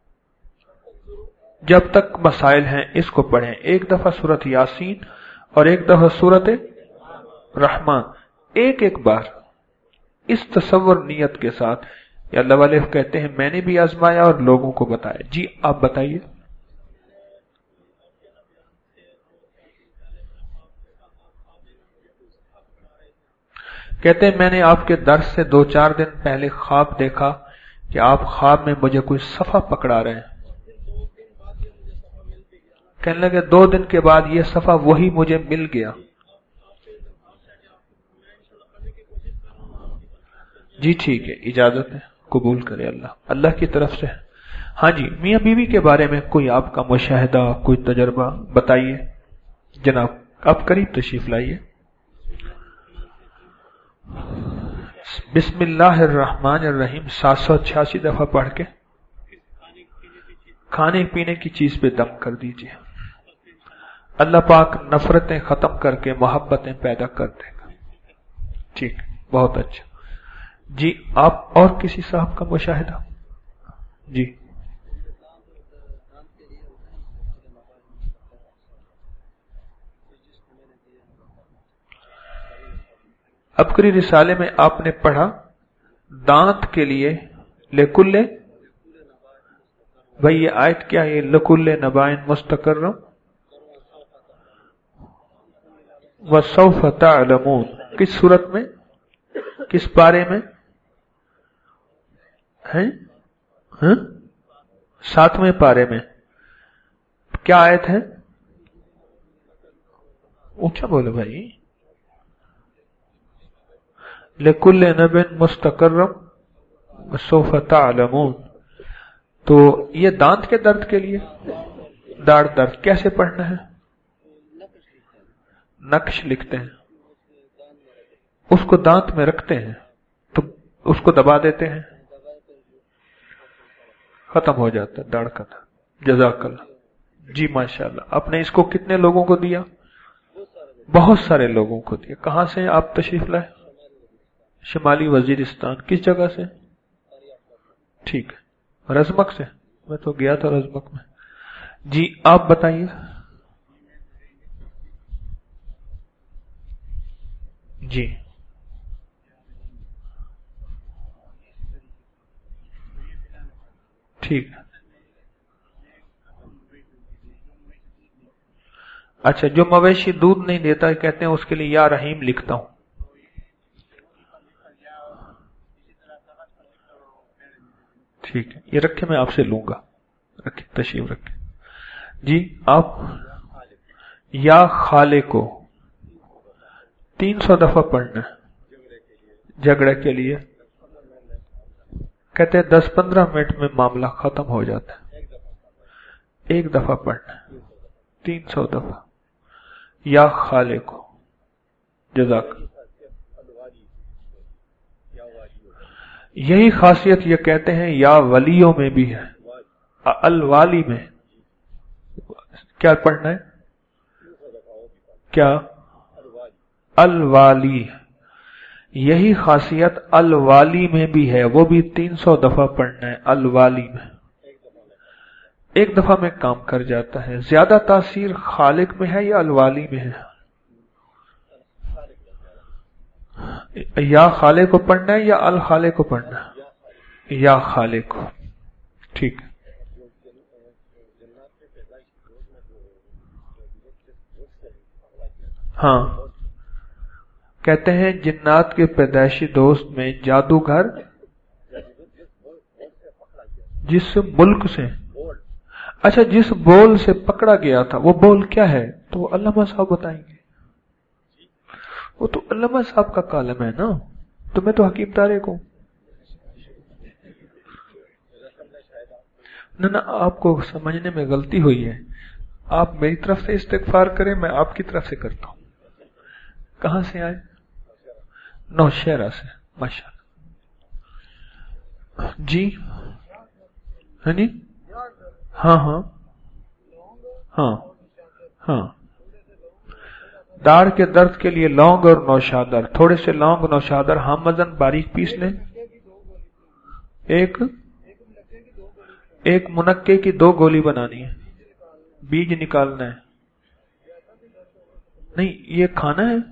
जब तक मसाइल हैं इसको पढ़ें। 1 दफा सूरत यासीन और 1 दफा सूरत रहमान, एक एक बार इस तसव्वुर नियत के साथ। या अल्लाह वाले कहते हैं मैंने भी आजमाया और लोगों को बताया। जी आप बताइए। कहते हैं मैंने आपके दर्स से 2-4 दिन पहले ख्वाब देखा कि आप ख्वाब में मुझे कोई सफा पकड़ा रहे हैं। कहने लगे 2 दिन के बाद ये सफा वही मुझे मिल गया। जी ठीक है, इजाजत है, कबूल करे अल्लाह, अल्लाह की तरफ से। हाँ जी, मियां बीवी के बारे में कोई आपका मुशाहिदा, कोई तजर्बा बताइए जनाब। आप करीब तशरीफ लाइए। बिस्मिल्लाहिर्रहमानिर्रहीम 786 दफा पढ़ के खाने पीने की चीज पे दम कर दीजिए। अल्लाह पाक नफरतें खत्म करके मोहब्बतें पैदा कर देगा। ठीक, बहुत अच्छा। जी आप और किसी साहब का मुशाहिदा? जी अबकरी रिसाले में आपने पढ़ा दांत के लिए लेकुल्ले, भाई ये आयत क्या है? लकुल्ले नबाइन मुस्तकर्रम व सौफ तअलमून। किस सूरत में, किस पारे में है? 7वें पारे में। क्या आयत है? ऊंचा बोलो भाई। लिकुल्ले नबिन मुस्तकर्रम सौफ तअलमून। तो ये दांत के दर्द के लिए, दाढ़ दर्द, कैसे पढ़ना है? नक्श लिखते हैं, उसको दांत में रखते हैं, तो उसको दबा देते हैं, खत्म हो जाता है दाढ़ का दर्द। जज़ाकल्लाह। जी माशाल्लाह। आपने इसको कितने लोगों को दिया? बहुत सारे लोगों को दिया। कहां से आप तशरीफ लाए? शिमाली वजीरिस्तान। किस जगह से? ठीक है, रजमक से। मैं तो गया था रजमक में। जी आप बताइए। जी ठीक है। अच्छा, जो मवेशी दूध नहीं देता कहते हैं उसके लिए या रहीम लिखता हूं। ठीक है, ये रखे, मैं आपसे लूंगा। रखे, तशरीफ रखे। जी आप या खाले को 300 दफा पढ़ना है झगड़े के लिए। कहते हैं 10-15 मिनट में मामला खत्म हो जाता है। एक दफा पढ़ना है 300 दफा या खाले को। जज़ाक। यही खासियत ये कहते हैं या वलियों में भी है। अलवाली में क्या पढ़ना है? क्या? अलवाली। यही खासियत अलवाली में भी है, वो भी 300 दफा पढ़ना है अलवाली में। एक दफा में काम कर जाता है। ज्यादा तासीर खालिक में है या अलवाली में है? या खाले को पढ़ना है या अल खाले को पढ़ना है? या खाले को। ठीक है। हाँ, कहते हैं जिन्नात के पैदाइशी दोस्त में जादूगर जिस मुल्क से, अच्छा जिस बोल से पकड़ा गया था, वो बोल क्या है? तो वो अल्लामा साहब बताएंगे। वो तो अल्लामा साहब का कालम है ना, तो मैं तो हकीम तारे को ना। आपको समझने में गलती हुई है। आप मेरी तरफ से इस्तिगफार करें, मैं आपकी तरफ से करता हूं। कहां से आए? नौशहरा से। माशाअल्लाह। जी है नी? हाँ हाँ हाँ हाँ। दाढ़ के दर्द के लिए लौंग और नौशादर, थोड़े से लौंग नौशादर हमजन बारीक पीस लें। एक मुनक्के की 2 गोली बनानी है, बीज निकालना है। नहीं, ये खाना है।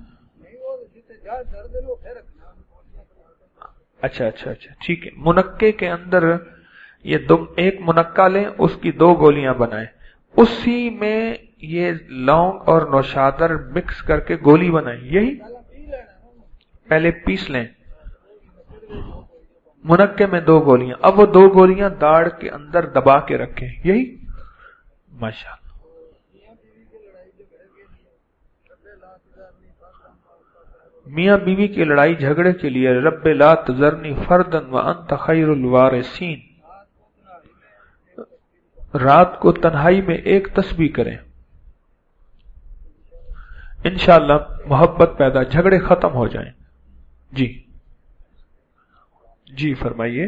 अच्छा अच्छा अच्छा, ठीक है। मुनक्के के अंदर ये एक मुनक्का लें, उसकी 2 गोलियां बनाएं, उसी में ये लौंग और नौशादर मिक्स करके गोली बनाएं। यही पहले पीस लें, मुनक्के में 2 गोलियां। अब वो 2 गोलियां दाढ़ के अंदर दबा के रखें। यही। माशाअल्लाह। मियां बीवी की लड़ाई झगड़े के लिए रब्बे ला तज़रनी फर्दन व अंत खैरुल वारिसीन। रात को तन्हाई में एक तस्बीह करें, इंशाअल्लाह मोहब्बत पैदा, झगड़े खत्म हो जाएं। जी जी फरमाइए।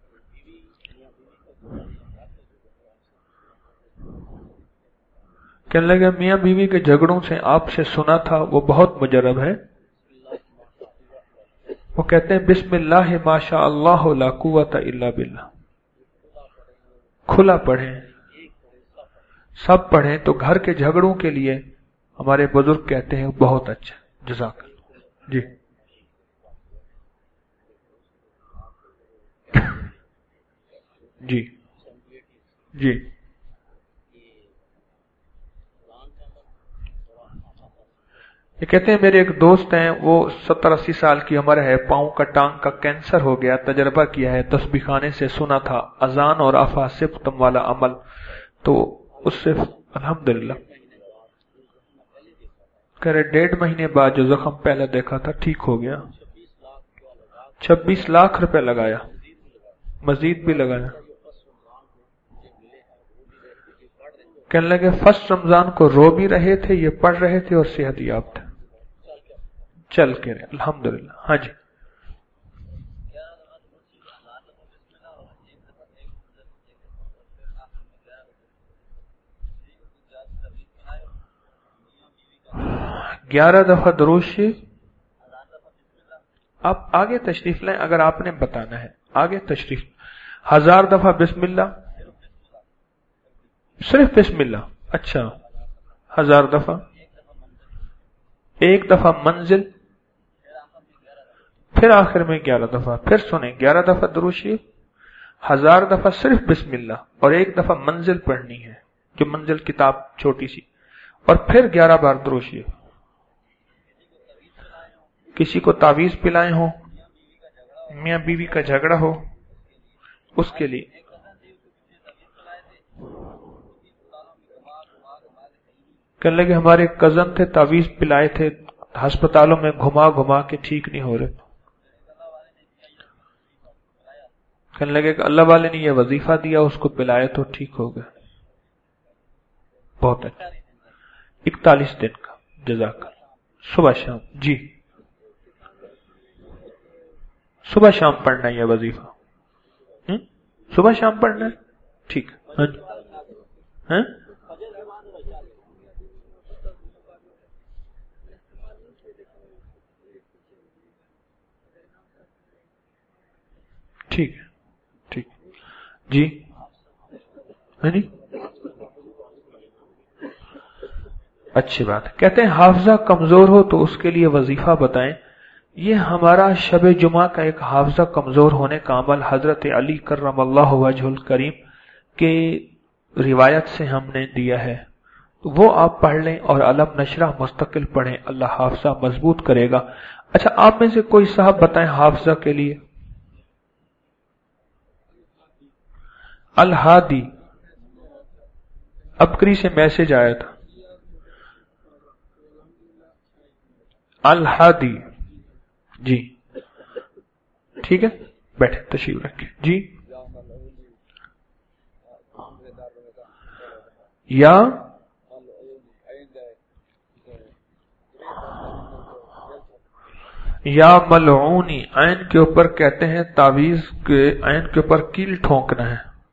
कहने लगे मियां बीवी के झगड़ों से आपसे सुना था, वो बहुत मुजरब है। वो कहते हैं बिस्मिल्लाह माशा अल्लाह ला कुव्वता इल्ला बिल्लाह। खुला पढ़ें, सब पढ़ें, तो घर के झगड़ों के लिए हमारे बुजुर्ग कहते हैं बहुत अच्छा। जज़ाकल्लाह। जी جی جی یہ کہتے ہیں میرے ایک دوست ہیں، وہ 70-80 سال کی عمر ہے، پاؤں کا ٹانگ کا کینسر ہو گیا، تجربہ کیا ہے، تسبیح خانے سے سنا تھا اذان اور افاسفتم والا عمل، تو اس سے الحمدللہ کہہ رہے 1.5 مہینے بعد جو زخم پہلے دیکھا تھا ٹھیک ہو گیا۔ 26 لاکھ روپے لگایا، مزید بھی لگایا۔ کہنے لگے فرسٹ رمضان کو رو بھی رہے تھے، یہ پڑھ رہے تھے اور صحت یاب تھے، چل کے رہے الحمدللہ۔ ہاں جی گیارہ دفعہ درود شریف، آپ آگے تشریف لیں اگر آپ نے بتانا ہے، آگے تشریف۔ 1000 دفعہ بسم اللہ، صرف بسم اللہ، اچھا 1000 دفعہ، 1 دفعہ منزل، پھر آخر میں 11 دفعہ، پھر سنیں 11 دفعہ درود شریف، 1000 دفعہ صرف بسم اللہ، اور 1 دفعہ منزل پڑھنی ہے، جو منزل کتاب چھوٹی سی، اور پھر 11 بار درود شریف۔ کسی کو تعویذ پلائے ہوں، میاں بیوی کا جھگڑا ہو، اس کے لیے کہنے لگے ہمارے کزن تھے، تعویذ پلائے تھے، ہسپتالوں میں گھما گھما کے ٹھیک نہیں ہو رہے، کہنے لگے کہ اللہ والے نے یہ وظیفہ دیا، اس کو پلائے تو ٹھیک ہو گیا۔ بہت اچھا، 41 دن کا، جزاک اللہ۔ صبح شام، جی صبح شام پڑھنا ہے یہ وظیفہ، صبح شام پڑھنا ہے، ٹھیک ہے۔ ہاں ٹھیک ہے، ٹھیک جی، ہاں جی اچھی بات ہے۔ کہتے ہیں حافظہ کمزور ہو تو اس کے لیے وظیفہ بتائیں۔ یہ ہمارا شب جمعہ کا ایک حافظہ کمزور ہونے کا عمل حضرت علی کرم اللہ وجہ الکریم کے روایت سے ہم نے دیا ہے، تو وہ آپ پڑھ لیں اور علم نشرہ مستقل پڑھیں، اللہ حافظہ مضبوط کرے گا۔ اچھا آپ میں سے کوئی صاحب بتائیں حافظہ کے لیے؟ الہادی، ابکری سے میسج آیا تھا، الہادی، جی ٹھیک ہے، بیٹھے تشریف رکھیں جی۔ یا ملعونی، عین کے اوپر کہتے ہیں تعویذ کے عین کے اوپر کیل ٹھونکنا ہے،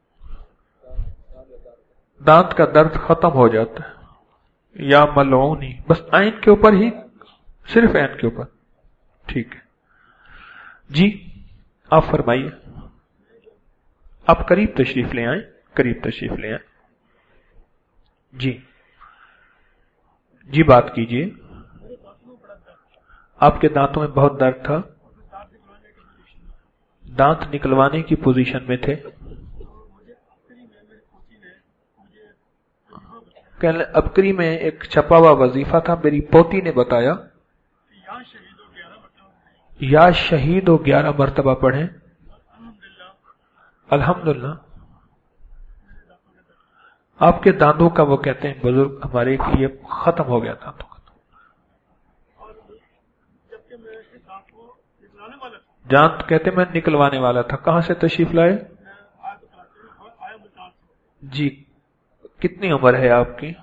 دانت کا درد ختم ہو جاتا ہے۔ یا ملعونی، بس عین کے اوپر ہی، صرف عین کے اوپر، ٹھیک ہے جی۔ آپ فرمائیے، آپ قریب تشریف لے آئیں، قریب تشریف لے آئیں جی، جی بات کیجئے۔ آپ کے دانتوں میں بہت درد تھا، دانت نکلوانے کی پوزیشن میں تھے، ابکری میں ایک چھپا ہوا وظیفہ تھا، میری پوتی نے بتایا، یا شہید ہو 11 مرتبہ پڑھیں، الحمدللہ آپ کے دانتوں کا، وہ کہتے ہیں بزرگ ہمارے کہ یہ ختم ہو گیا دانتوں کا۔ دانت کہتے میں نکلوانے والا تھا، کہاں سے تشریف لائے؟ جی کتنی عمر ہے آپ کی؟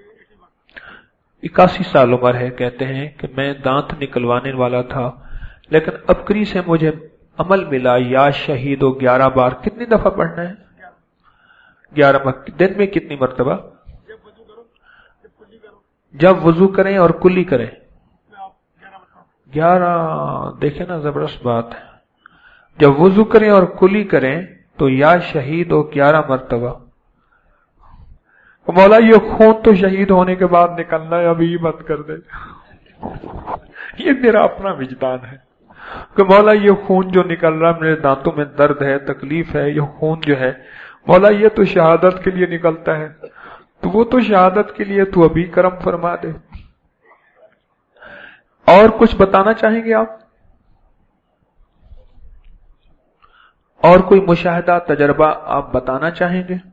81 سال عمر ہے، کہتے ہیں کہ میں دانت نکلوانے والا تھا، لیکن ابکری سے مجھے عمل ملا، یا شہید ہو 11 بار، کتنی دفعہ پڑھنا ہے؟ 11 دن میں کتنی مرتبہ؟ جب وضو کریں اور کلی کریں 11، دیکھیں نا زبردست بات ہے، جب وضو کریں اور کلی کریں تو یا شہید ہو 11 مرتبہ۔ مولا یہ خون تو شہید ہونے کے بعد نکلنا ہے، ابھی مت کر دے، یہ میرا اپنا وجدان ہے، کہ مولا یہ خون جو نکل رہا میرے دانتوں میں درد ہے، تکلیف ہے، یہ خون جو ہے مولا یہ تو شہادت کے لیے نکلتا ہے، تو وہ تو شہادت کے لیے تو ابھی کرم فرما دے۔ اور کچھ بتانا چاہیں گے آپ؟ اور کوئی مشاہدہ تجربہ آپ بتانا چاہیں گے؟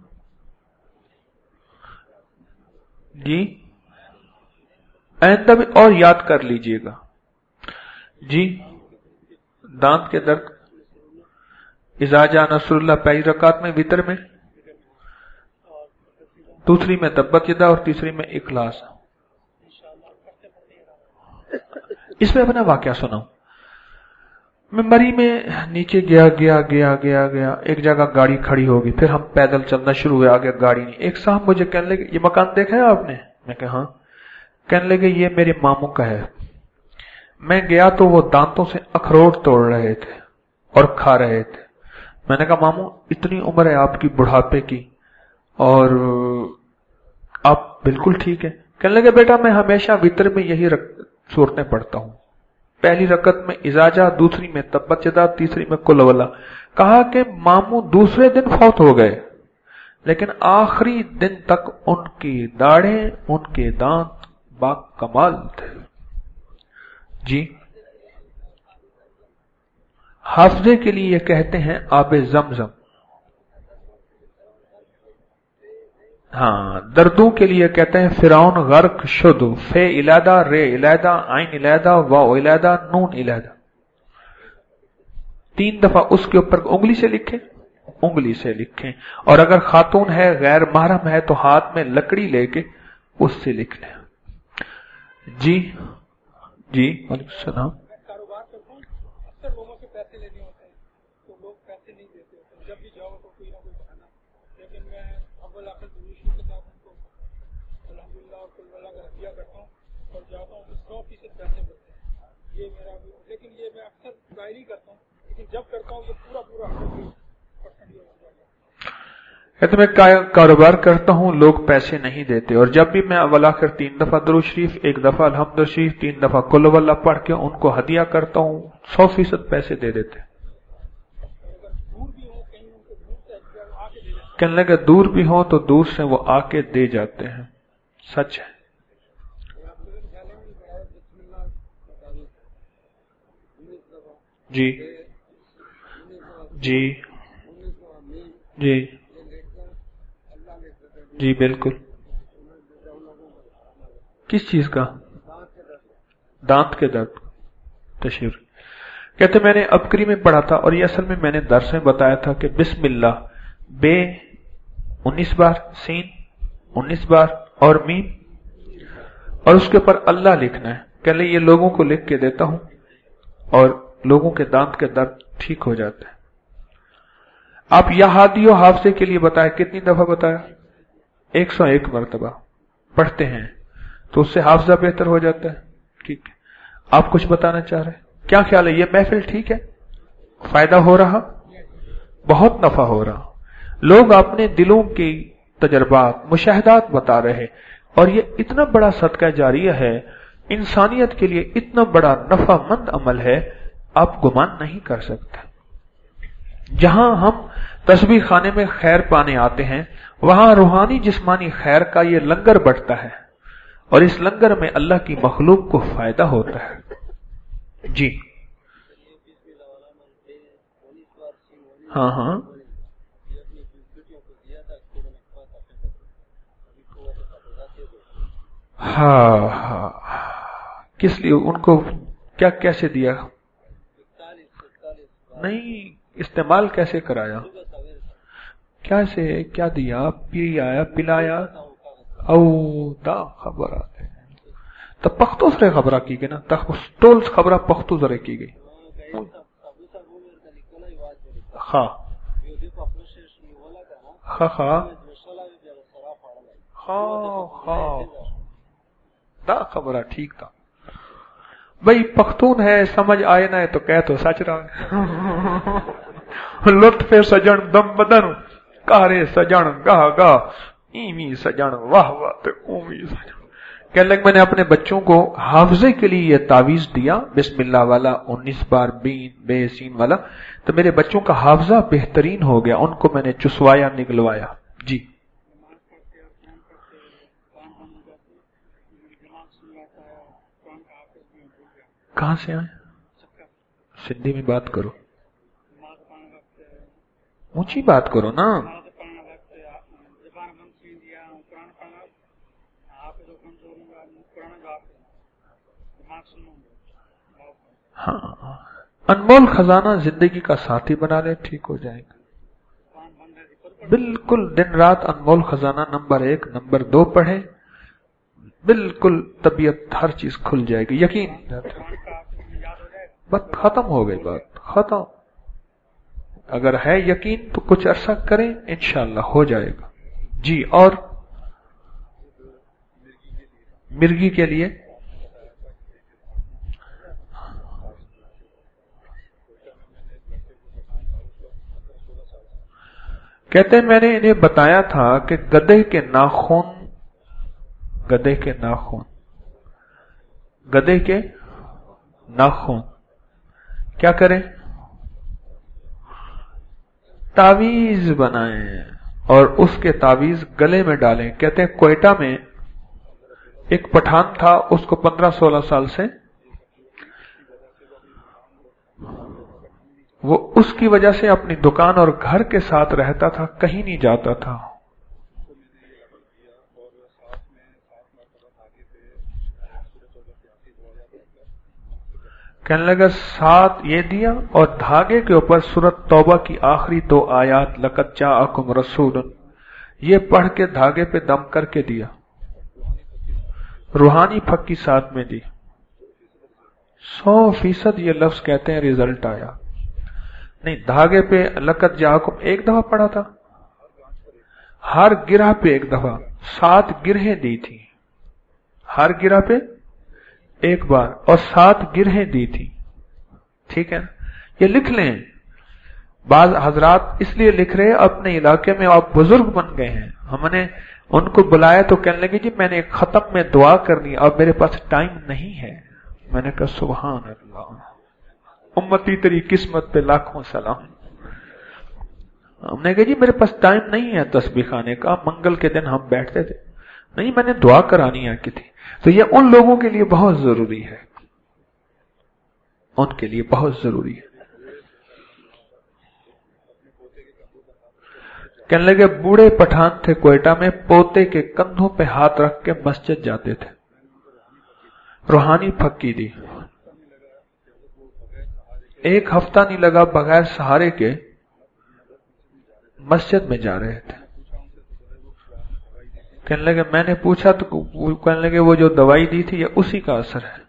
جی آئندہ بھی اور یاد کر لیجئے گا۔ جی دانت کے درد، اذا جاء نصر اللہ پہلی رکعت میں، وتر میں، دوسری میں تبت یدا اور تیسری میں اخلاص۔ اس میں اپنا واقعہ سناؤں۔ میں مری میں نیچے گیا، ایک جگہ گاڑی کھڑی ہوگی، پھر ہم پیدل چلنا شروع ہوئے، آگے گاڑی نہیں۔ ایک صاحب مجھے کہنے لگے یہ مکان دیکھا ہے آپ نے؟ میں کہا ہاں۔ کہنے لگے یہ میرے ماموں کا ہے۔ میں گیا تو وہ دانتوں سے اخروٹ توڑ رہے تھے اور کھا رہے تھے۔ میں نے کہا ماموں اتنی عمر ہے آپ کی بڑھاپے کی اور آپ بالکل ٹھیک ہے؟ کہنے لگے بیٹا میں ہمیشہ وتر میں یہی صورتیں پڑھتا ہوں، پہلی رکعت میں اذا جاء، دوسری میں تبت یدا، تیسری میں قل هو اللہ۔ کہا کہ ماموں دوسرے دن فوت ہو گئے لیکن آخری دن تک ان کی داڑھیں، ان کے دانت با کمال تھے۔ جی حافظے کے لیے یہ کہتے ہیں آب زمزم، ہاں دردوں کے لیے کہتے ہیں فرعون غرق شد، فے علیحدہ، رے علیحدہ، عین علیحدہ، واو علیحدہ، نون علیحدہ۔ 3 دفعہ اس کے اوپر انگلی سے لکھیں، اور اگر خاتون ہے غیر محرم ہے تو ہاتھ میں لکڑی لے کے اس سے لکھ لیں۔ جی وعلیکم السلام۔ کاروبار کرتا ہوں، اکثر لوگوں سے پیسے لینے ہوتے ہیں تو لوگ پیسے نہیں دیتے ہوتے، جب بھی جاؤ تو کوئی نہ کوئی بہانا، لیکن میں اول آخر دروشی کے ساتھ ان کو الحمدللہ اور کل اللہ کا رضیہ کرتا ہوں اور جاتا ہوں، 100% پیسے بچتے ہیں، یہ میرا بھی۔ لیکن یہ میں اکثر ظاہری کرتا ہوں، لیکن جب کرتا ہوں یہ پورا 100% یہ ہو جاتا ہے۔ کہتے میں کاروبار کرتا ہوں، لوگ پیسے نہیں دیتے، اور جب بھی میں اول آخر 3 دفعہ درود شریف، 1 دفعہ الحمد شریف، 3 دفعہ قل هو اللہ پڑھ کے ان کو ہدیہ کرتا ہوں، 100% پیسے دے دیتے۔ کہنے لگے دور بھی ہوں تو دور سے وہ آ کے دے جاتے ہیں، سچ ہے۔ جی بالکل۔ کس چیز کا؟ دانت کے درد تشریف۔ کہتے میں نے ابکری میں پڑھا تھا، اور یہ اصل میں نے درس میں بتایا تھا کہ بسم اللہ بے 19 بار، سین 19 بار اور میم، اور اس کے اوپر اللہ لکھنا ہے۔ کہ لئے یہ لوگوں کو لکھ کے دیتا ہوں اور لوگوں کے دانت کے درد ٹھیک ہو جاتا ہے۔ آپ یا ہادی و حافظے کے لیے بتائیں کتنی دفعہ بتایا؟ 101 مرتبہ پڑھتے ہیں تو اس سے حافظہ بہتر ہو جاتا ہے۔ ٹھیک ہے، آپ کچھ بتانا چاہ رہے ہیں؟ کیا خیال ہے یہ محفل ٹھیک ہے؟ فائدہ ہو رہا؟ بہت نفع ہو رہا۔ لوگ اپنے دلوں کی تجربات، مشاہدات بتا رہے، اور یہ اتنا بڑا صدقہ جاریہ ہے، انسانیت کے لیے اتنا بڑا نفع مند عمل ہے، آپ گمان نہیں کر سکتے۔ جہاں ہم تسبیح خانے میں خیر پانے آتے ہیں، وہاں روحانی جسمانی خیر کا یہ لنگر بٹتا ہے، اور اس لنگر میں اللہ کی مخلوق کو فائدہ ہوتا ہے۔ جی ہاں کس لیے ان کو کیا کیسے دیا؟ نہیں، استعمال کیسے کرایا؟ کیسے کیا دیا؟ پلایا او دا خبر آتے تو پختو سرے خبرہ کی گئی نا، ٹول خبرہ پختو سرے کی گئی۔ خواہ دا خبرہ ٹھیک تھا بھئی، پختون ہے، سمجھ آئے نہ تو کہہ تو سچ رہا ہے۔ لطف سجن دم بدن کارے سجن گاہ گاہ، ایمی سجن واہ واہ تے اومی سجن۔ کہنے لگے میں نے اپنے بچوں کو حافظے کے لیے یہ تعویذ دیا، بسم اللہ والا 19 بار بین بے سین والا، تو میرے بچوں کا حافظہ بہترین ہو گیا، ان کو میں نے چسوایا، نگلوایا۔ جی کہاں سے آئے؟ سندھی میں بات کرو، اونچی بات کرو نا۔ ہاں، انمول خزانہ زندگی کا ساتھی بنا لے، ٹھیک ہو جائے گا بالکل۔ دن رات انمول خزانہ نمبر 1 نمبر 2 پڑھے، بالکل طبیعت ہر چیز کھل جائے گی، یقین۔ بس ختم ہو گئی بات، ختم۔ اگر ہے یقین تو کچھ عرصہ کریں، انشاءاللہ ہو جائے گا۔ جی اور مرغی کے لیے کہتے ہیں میں نے انہیں بتایا تھا کہ گدھے کے ناخن کیا کریں؟ تعویذ بنائیں اور اس کے تعویذ گلے میں ڈالیں۔ کہتے ہیں کوئٹہ میں ایک پٹھان تھا، اس کو 15-16 سال سے وہ اس کی وجہ سے اپنی دکان اور گھر کے ساتھ رہتا تھا، کہیں نہیں جاتا تھا۔ کہنے لگا 7 یہ دیا اور دھاگے کے اوپر سورۃ توبہ کی آخری 2 آیات لقد جاءکم رسول، یہ پڑھ کے دھاگے پہ دم کر کے دیا، روحانی پھکی ساتھ میں دی۔ 100% یہ لفظ کہتے ہیں رزلٹ آیا۔ نہیں، دھاگے پہ لقد جاءکم ایک دفعہ پڑھا تھا، ہر گرہ پہ ایک دفعہ، 7 گرہیں دی تھی، ہر گرہ پہ ایک بار اور 7 گرہیں دی تھی، ٹھیک ہے؟ یہ لکھ لیں۔ بعض حضرات اس لیے لکھ رہے اپنے علاقے میں آپ بزرگ بن گئے ہیں، ہم نے ان کو بلایا تو کہنے لگے جی میں نے ایک ختم میں دعا کرنی، اب میرے پاس ٹائم نہیں ہے۔ میں نے کہا سبحان اللہ، امتی تیری قسمت پہ لاکھوں سلام۔ ہم نے کہا جی میرے پاس ٹائم نہیں ہے تسبیح خانے کا، منگل کے دن ہم بیٹھتے تھے، نہیں میں نے دعا کرانی ہے کی تھی۔ تو یہ ان لوگوں کے لیے بہت ضروری ہے، ان کے لیے بہت ضروری ہے۔ کہنے لگے بوڑھے پٹھان تھے کوئٹہ میں، پوتے کے کندھوں پہ ہاتھ رکھ کے مسجد جاتے تھے، روحانی پھکی دی، 1 ہفتہ نہیں لگا بغیر سہارے کے مسجد میں جا رہے تھے۔ کہنے لگے میں نے پوچھا تو کہنے لگے وہ جو دوائی دی تھی یہ اسی کا اثر ہے۔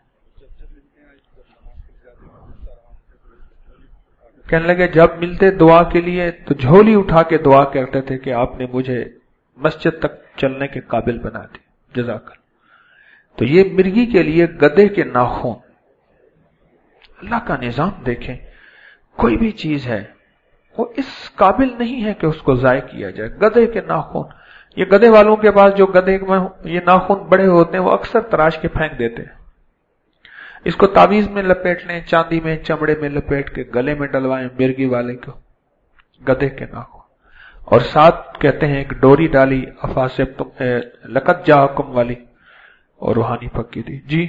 کہنے لگے جب ملتے دعا کے لیے تو جھولی اٹھا کے دعا کرتے تھے کہ آپ نے مجھے مسجد تک چلنے کے قابل بنا دی، جزاک اللہ۔ تو یہ مرغی کے لیے گدھے کے ناخن، اللہ کا نظام دیکھیں، کوئی بھی چیز ہے وہ اس قابل نہیں ہے کہ اس کو ضائع کیا جائے۔ گدھے کے ناخن، یہ گدھے والوں کے پاس جو گدھے میں یہ ناخن بڑے ہوتے ہیں وہ اکثر تراش کے پھینک دیتے ہیں۔ اس کو تعویذ میں لپیٹ لیں، چاندی میں چمڑے میں لپیٹ کے گلے میں ڈلوائیں مرغی والے کو، گدھے کے ناخن، اور ساتھ کہتے ہیں ایک ڈوری ڈالی افاسب تم لقد جاءکم والی اور روحانی پھکی دی۔ جی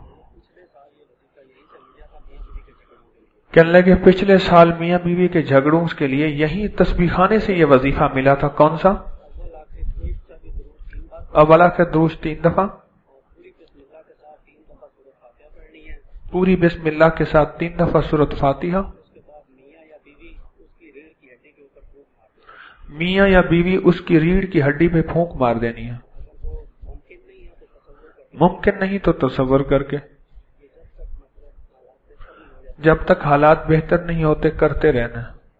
کہنے لگے پچھلے سال میاں بیوی کے جھگڑوں کے لیے یہی تسبیح خانے سے یہ وظیفہ ملا تھا۔ کون سا؟ اولا کے دروش 3 دفعہ، پوری بسم اللہ کے ساتھ 3 دفعہ سورۃ فاتحہ، میاں یا بیوی اس کی ریڑھ کی ہڈی پہ پھونک مار دینی ہے، ممکن نہیں تو تصور کر کے، جب تک حالات بہتر نہیں ہوتے کرتے رہنا۔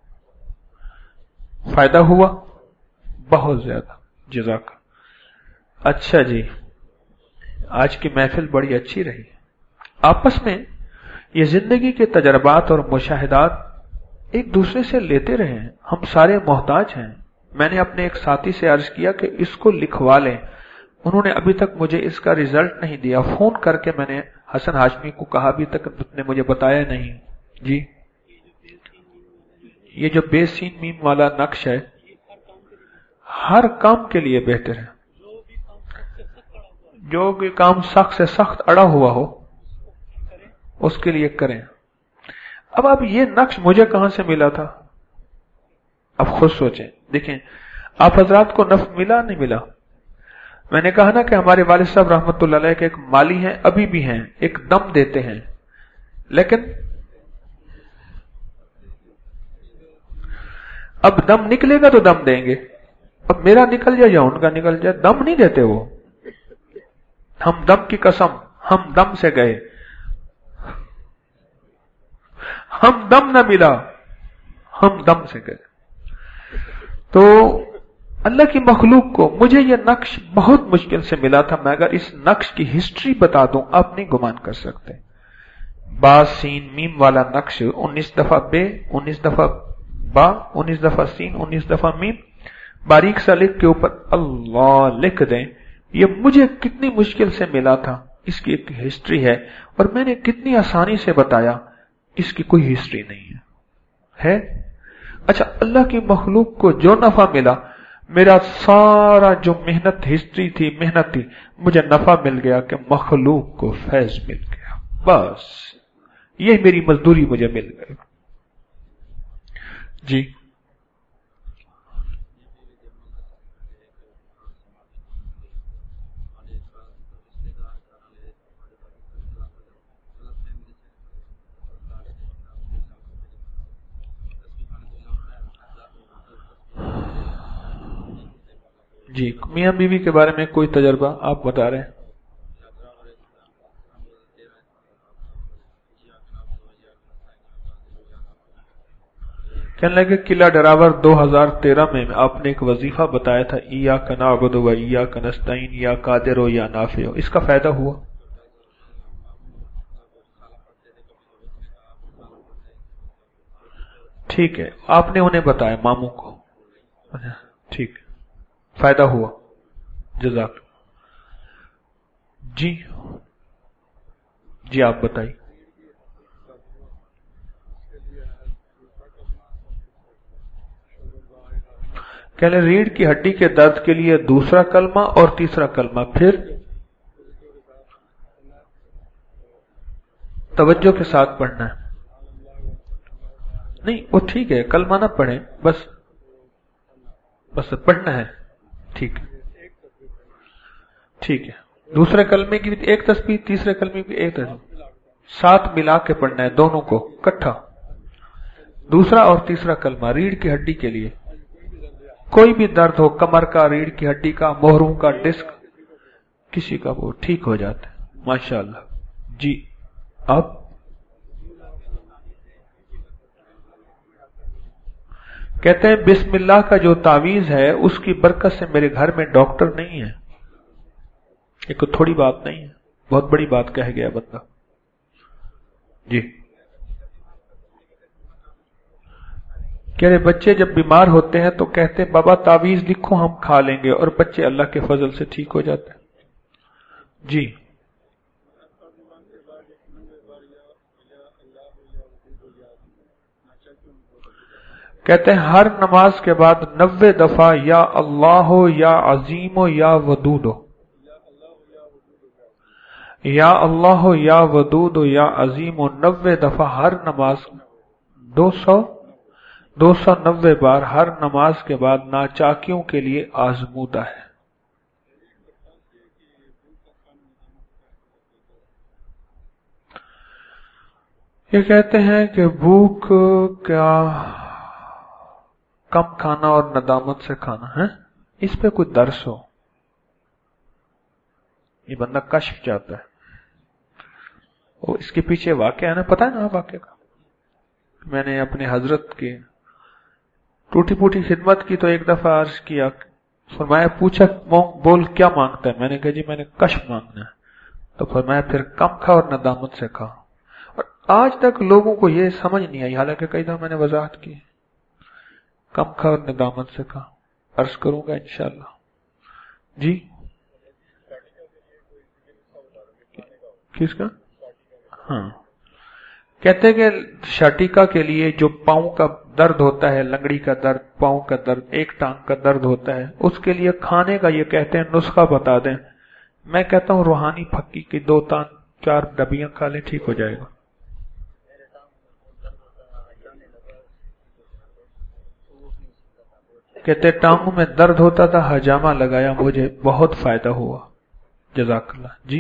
فائدہ ہوا بہت زیادہ، جزاک۔ اچھا جی، آج کی محفل بڑی اچھی رہی۔ آپس میں یہ زندگی کے تجربات اور مشاہدات ایک دوسرے سے لیتے رہے، ہم سارے محتاج ہیں۔ میں نے اپنے ایک ساتھی سے عرض کیا کہ اس کو لکھوا لیں، انہوں نے ابھی تک مجھے اس کا ریزلٹ نہیں دیا. فون کر کے میں نے حسن ہاشمی کو کہا, ابھی تک نے مجھے بتایا نہیں. جی یہ جو بے سین میم والا نقش ہے ہر کام کے لیے بہتر ہے. جو بھی کام سخت سے سخت اڑا ہوا ہو اس کے لیے کریں. اب یہ نقش مجھے کہاں سے ملا تھا؟ اب خود سوچیں. دیکھیں آپ حضرات کو نفع ملا نہیں ملا؟ میں نے کہا نا کہ ہمارے والد صاحب رحمت اللہ علیہ کے ایک مالی ہیں, ابھی بھی ہیں, ایک دم دیتے ہیں, لیکن اب دم نکلے گا تو دم دیں گے. اب میرا نکل جائے یا ان کا نکل جائے, دم نہیں دیتے وہ. ہم دم کی قسم, ہم دم سے گئے, ہم دم نہ ملا, ہم دم سے گئے. تو اللہ کی مخلوق کو مجھے یہ نقش بہت مشکل سے ملا تھا. میں اگر اس نقش کی ہسٹری بتا دوں آپ نہیں گمان کر سکتے. با سین میم والا نقش 19 دفعہ بے, 19 دفعہ با, 19 دفعہ سین, 19 دفعہ میم, باریک سا لکھ کے اوپر اللہ لکھ دیں. یہ مجھے کتنی مشکل سے ملا تھا, اس کی ایک ہسٹری ہے, اور میں نے کتنی آسانی سے بتایا, اس کی کوئی ہسٹری نہیں ہے. اچھا, اللہ کی مخلوق کو جو نفع ملا, میرا سارا جو محنت ہسٹری تھی, محنت تھی, مجھے نفع مل گیا کہ مخلوق کو فیض مل گیا. بس یہ میری مزدوری مجھے مل گئی. جی جی میاں بیوی کے بارے میں کوئی تجربہ آپ بتا رہے ہیں؟ کہنے لگے قلعہ ڈراور 2013 میں آپ نے ایک وظیفہ بتایا تھا, ایاک نعبد و ایاک نستعین, یا قادر ہو یا نافع ہو. اس کا فائدہ ہوا؟ ٹھیک ہے, آپ نے انہیں بتایا ماموں کو, ٹھیک, فائدہ ہوا, جزاک. جی جی آپ بتائیے. کہنے ریڑھ کی ہڈی کے درد کے لیے دوسرا کلمہ اور تیسرا کلمہ, پھر توجہ کے ساتھ پڑھنا ہے. نہیں وہ ٹھیک ہے, کلمہ نہ پڑھیں, بس پڑھنا ہے. ٹھیک ہے, ٹھیک ہے. دوسرے کلمے کی بھی ایک تسبیح, تیسرے کلمے کی ایک تسبیح, ساتھ ملا کے پڑھنا ہے دونوں کو اکٹھا. دوسرا اور تیسرا کلمہ ریڑھ کی ہڈی کے لیے. کوئی بھی درد ہو, کمر کا, ریڑھ کی ہڈی کا, موہروں کا, ڈسک, کسی کا, وہ ٹھیک ہو جاتا ہے ماشاءاللہ. جی اب کہتے ہیں بسم اللہ کا جو تعویذ ہے اس کی برکت سے میرے گھر میں ڈاکٹر نہیں ہے. یہ کوئی تھوڑی بات نہیں ہے, بہت بڑی بات کہہ گیا بندہ. جی کہہ رہے بچے جب بیمار ہوتے ہیں تو کہتے ہیں بابا تعویذ لکھو ہم کھا لیں گے, اور بچے اللہ کے فضل سے ٹھیک ہو جاتے ہیں. جی کہتے ہیں ہر نماز کے بعد 90 دفعہ یا اللہ ہو یا عظیم ہو یا ودود ہو, یا اللہ ہو یا ودود ہو یا عظیم ہو, 90 دفعہ ہر نماز, 290 بار ہر نماز کے بعد ناچاکیوں کے لیے آزمودہ ہے. یہ کہتے ہیں کہ بھوک کیا کم کھانا اور ندامت سے کھانا ہے, اس پہ کوئی درس ہو. یہ بندہ کشف چاہتا ہے, وہ اس کے پیچھے واقعہ ہے نا, پتہ ہے نا واقعہ کا. میں نے اپنے حضرت کی ٹوٹی پوٹی خدمت کی تو ایک دفعہ عرض کیا, فرمایا پوچھا بول کیا مانگتا ہے, میں نے کہا جی میں نے کشف مانگنا ہے. تو فرمایا پھر کم کھا اور ندامت سے کھا. اور آج تک لوگوں کو یہ سمجھ نہیں آئی, حالانکہ کئی دفعہ میں نے وضاحت کی. کم کھا اور ندامت سے کھا, عرض کروں گا انشاءاللہ. جی किसका? हाँ, कहते हैं कि शाटिका के लिए जो पाँव का दर्द होता है, लंगड़ी का दर्द, पाँव का दर्द, एक टांग का दर्द होता है, उसके लिए खाने का ये कहते हैं नुस्खा बता दें। मैं कहता हूँ रूहानी फक्की की 2-4 डबियां खा लें, ठीक हो जाएगा। कहते टांगों में दर्द होता था, हजामा लगाया, मुझे बहुत फायदा हुआ। जज़ाकल्लाह जी।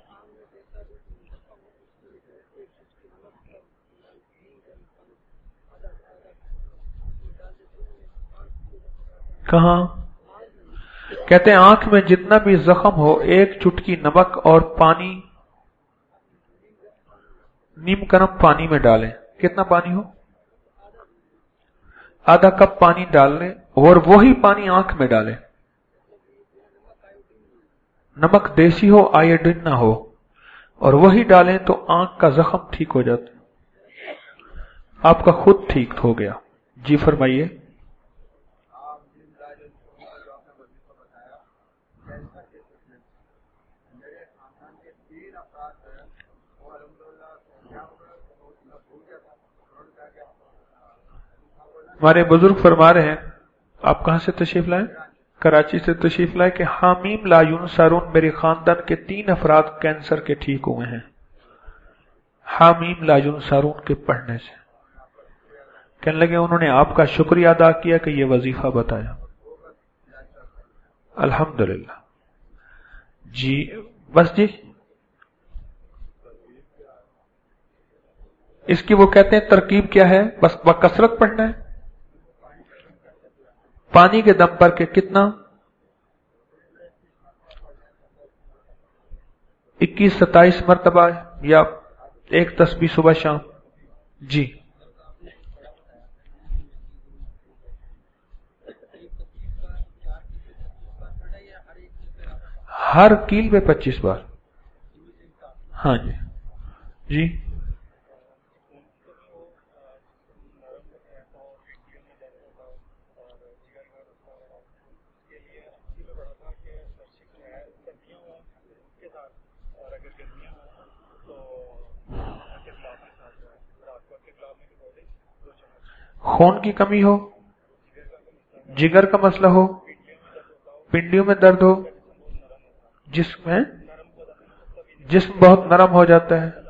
कहाँ? कहते हैं आंख में जितना भी जख्म हो, एक चुटकी नमक और पानी, नीम गर्म पानी में डालें। कितना पानी हो? आधा कप पानी डाल लें और वही पानी आंख में डालें। नमक देसी हो, आयोडीन ना हो, और वही डालें तो आंख का जख्म ठीक हो जाता है, आपका खुद ठीक हो गया। जी फरमाइए। हमारे बुजुर्ग फरमा रहे हैं, आप कहां से तशरीफ लाए? कराची से तशरीफ लाए कि हामीम ला युनसरून, मेरे खानदान के 3 अफराद कैंसर के ठीक हुए हैं। हामीम ला युनसरून के पढ़ने से। कहने लगे उन्होंने आपका शुक्रिया अदा किया कि ये वजीफा बताया। अल्हम्दुलिल्लाह जी। बस जी, इसकी वो कहते हैं तरकीब क्या है? बस बकसरत पढ़ना है। पानी के दम पर के कितना? 21-27 मरतबा, या एक तस्बीह सुबह शाम। जी, हर कील पे 25 बार। हाँ जी जी। खून की कमी हो, जिगर का मसला हो, पिंडियों में दर्द हो, जिसम बहुत नरम हो जाता है,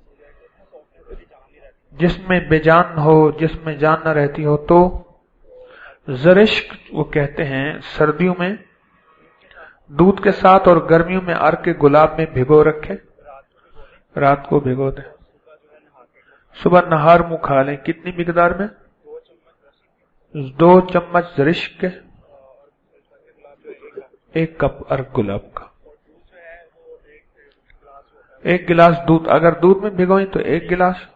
जिसमें बेजान हो, जिसमें जान न रहती हो, तो ज़रिश्क वो कहते हैं सर्दियों में दूध के साथ और गर्मियों में अर्क के गुलाब में भिगो रखे, रात को भिगो दें, सुबह नहार मुंह खा लें। कितनी मिकदार में? 2 चम्मच ज़रिश्क के, 1 कप अर्क गुलाब का, 1 गिलास दूध। अगर दूध में भिगोएं तो 1 गिलास,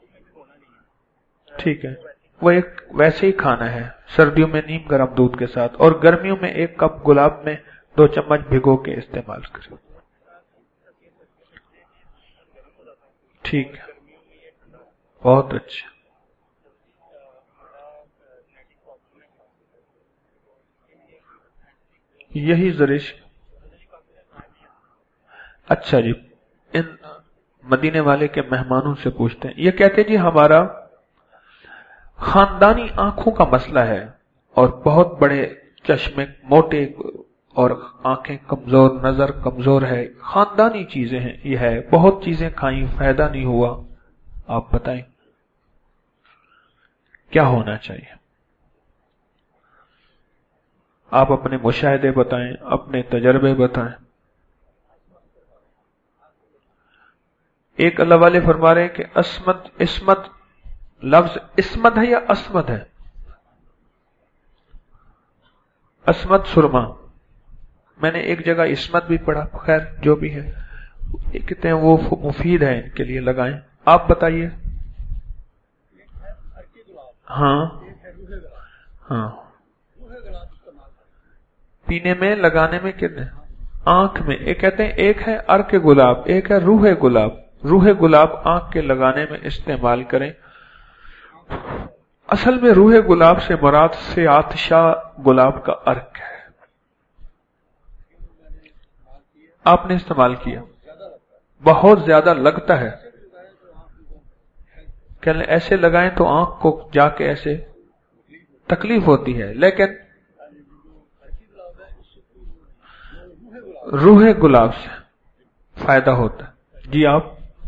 ठीक है। वो एक वैसे ही खाना है सर्दियों में नीम गर्म दूध के साथ, और गर्मियों में 1 कप गुलाब में 2 चम्मच भिगो के इस्तेमाल करें। ठीक है, बहुत अच्छा। यही ज़रिश। अच्छा जी, इन मदीने वाले के मेहमानों से पूछते हैं। ये कहते जी हमारा खानदानी आंखों का मसला है और बहुत बड़े चश्मे मोटे और आंखें कमजोर, नजर कमजोर है, खानदानी चीजें हैं, ये है, बहुत चीजें खाई फायदा नहीं हुआ, आप बताएं क्या होना चाहिए? आप अपने मुशाहिदे बताएं, अपने तजर्बे बताएं। एक अल्लाह वाले फरमा रहे हैं कि इस्मत लफ्ज इस्मत है या अस्मत है? अस्मत सुरमा, मैंने एक जगह इस्मत भी पढ़ा, खैर जो भी है, कहते हैं वो मुफीद है, इनके लिए लगाएं। आप बताइए। हाँ हाँ, पीने में लगाने में कितने? आंख में। एक कहते हैं एक है अर्क गुलाब, एक है रूह गुलाब। रूह गुलाब आंख के लगाने में इस्तेमाल करें। असल में रूह गुलाब से मुराद से आतशा गुलाब का अर्क है। आपने इस्तेमाल किया, بہت زیادہ لگتا ہے، کہ ایسے لگائیں تو آنکھ کو جا کے ایسے تکلیف ہوتی ہے، لیکن روح گلاب سے فائدہ ہوتا ہے۔ جی آپ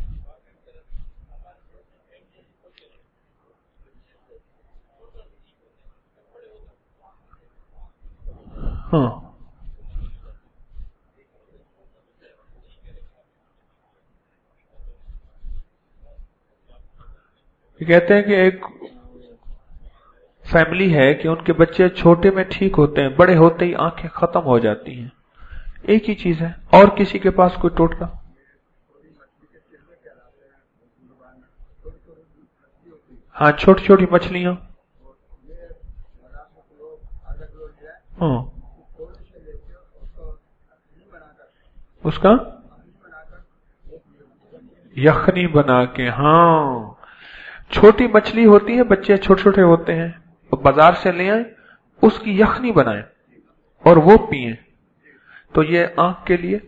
ہاں کہتے ہیں کہ ایک فیملی ہے کہ ان کے بچے چھوٹے میں ٹھیک ہوتے ہیں، بڑے ہوتے ہی آنکھیں ختم ہو جاتی ہیں، ایک ہی چیز ہے، اور کسی کے پاس کوئی ٹوٹکا؟ ہاں چھوٹی چھوٹی مچھلیاں، ہاں اس کا یخنی بنا کے، ہاں چھوٹی مچھلی ہوتی ہے، بچے چھوٹے چھوٹے ہوتے ہیں، بازار سے لے آئیں، اس کی یخنی بنائیں اور وہ پئیں، تو یہ آنکھ کے لیے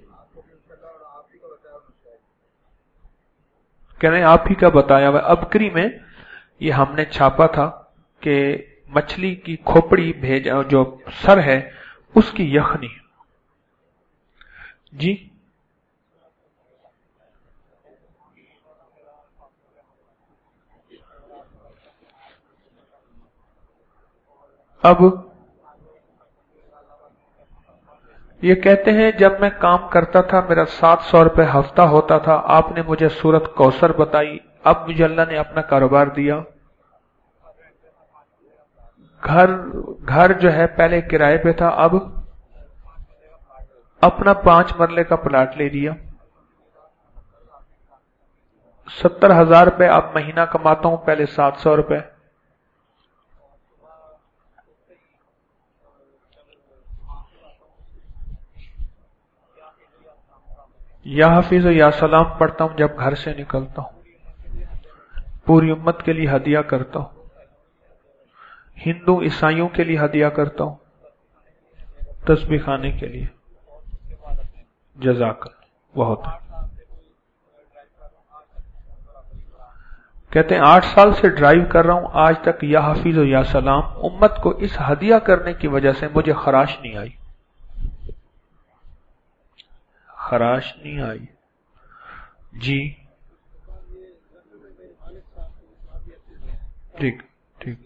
کہہ رہے ہیں آپ ہی کا بتایا ہوا۔ ابکری میں یہ ہم نے چھاپا تھا کہ مچھلی کی کھوپڑی بھیجا، جو سر ہے اس کی یخنی۔ جی اب یہ کہتے ہیں جب میں کام کرتا تھا میرا 700 روپے ہفتہ ہوتا تھا، آپ نے مجھے سورت کوثر بتائی، اب مجھے اللہ نے اپنا کاروبار دیا، گھر جو ہے پہلے کرائے پہ تھا، اب اپنا 5 مرلے کا پلاٹ لے لیا، 70,000 روپے اب مہینہ کماتا ہوں، پہلے 700 روپے۔ یا حافظ و یا سلام پڑھتا ہوں جب گھر سے نکلتا ہوں، پوری امت کے لیے ہدیہ کرتا ہوں، ہندو عیسائیوں کے لیے ہدیہ کرتا ہوں، تسبیح خانے کے لیے۔ جزاک اللہ، بہت کہتے ہیں 8 سال سے ڈرائیو کر رہا ہوں، آج تک یا حافظ و یا سلام امت کو اس ہدیہ کرنے کی وجہ سے مجھے خراش نہیں آئی، خراش نہیں آئی۔ جی ٹھیک ٹھیک،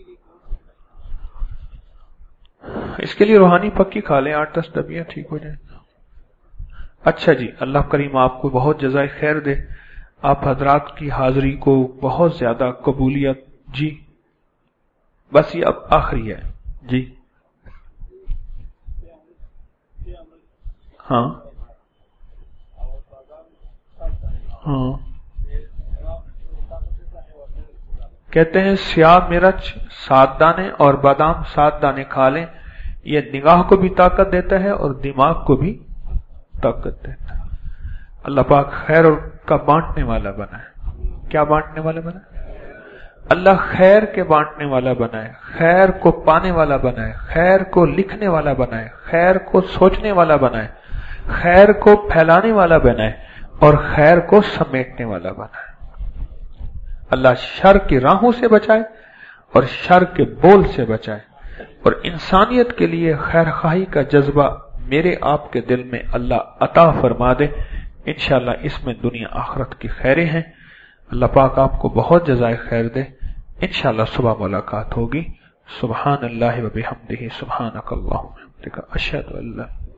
اس کے لیے روحانی پکی کھا لیں، 8-10 ڈبیاں ٹھیک ہو جائیں۔ اچھا جی، اللہ کریم آپ کو بہت جزائے خیر دے، آپ حضرات کی حاضری کو بہت زیادہ قبولیت۔ جی بس یہ اب آخری ہے۔ جی ہاں ہاں، کہتے ہیں سیاہ مرچ 7 دانے اور بادام 7 دانے کھا لیں، یہ نگاہ کو بھی طاقت دیتا ہے اور دماغ کو بھی طاقت دیتا ہے۔ اللہ پاک خیر کا بانٹنے والا بنائے۔ کیا بانٹنے والا بنائے؟ اللہ خیر کے بانٹنے والا بنائے، خیر کو پانے والا بنائے، خیر کو لکھنے والا بنائے، خیر کو سوچنے والا بنائے، خیر کو پھیلانے والا بنائے اور خیر کو سمیٹنے والا بنائے۔ اللہ شر کی راہوں سے بچائے اور شر کے بول سے بچائے، اور انسانیت کے لیے خیر خواہی کا جذبہ میرے آپ کے دل میں اللہ عطا فرما دے۔ انشاءاللہ اس میں دنیا آخرت کی خیریں ہیں۔ اللہ پاک آپ کو بہت جزائے خیر دے۔ انشاءاللہ صبح ملاقات ہوگی۔ سبحان اللہ و بحمدہ، سبحانک اللہم و بحمدک، اشہد ان لا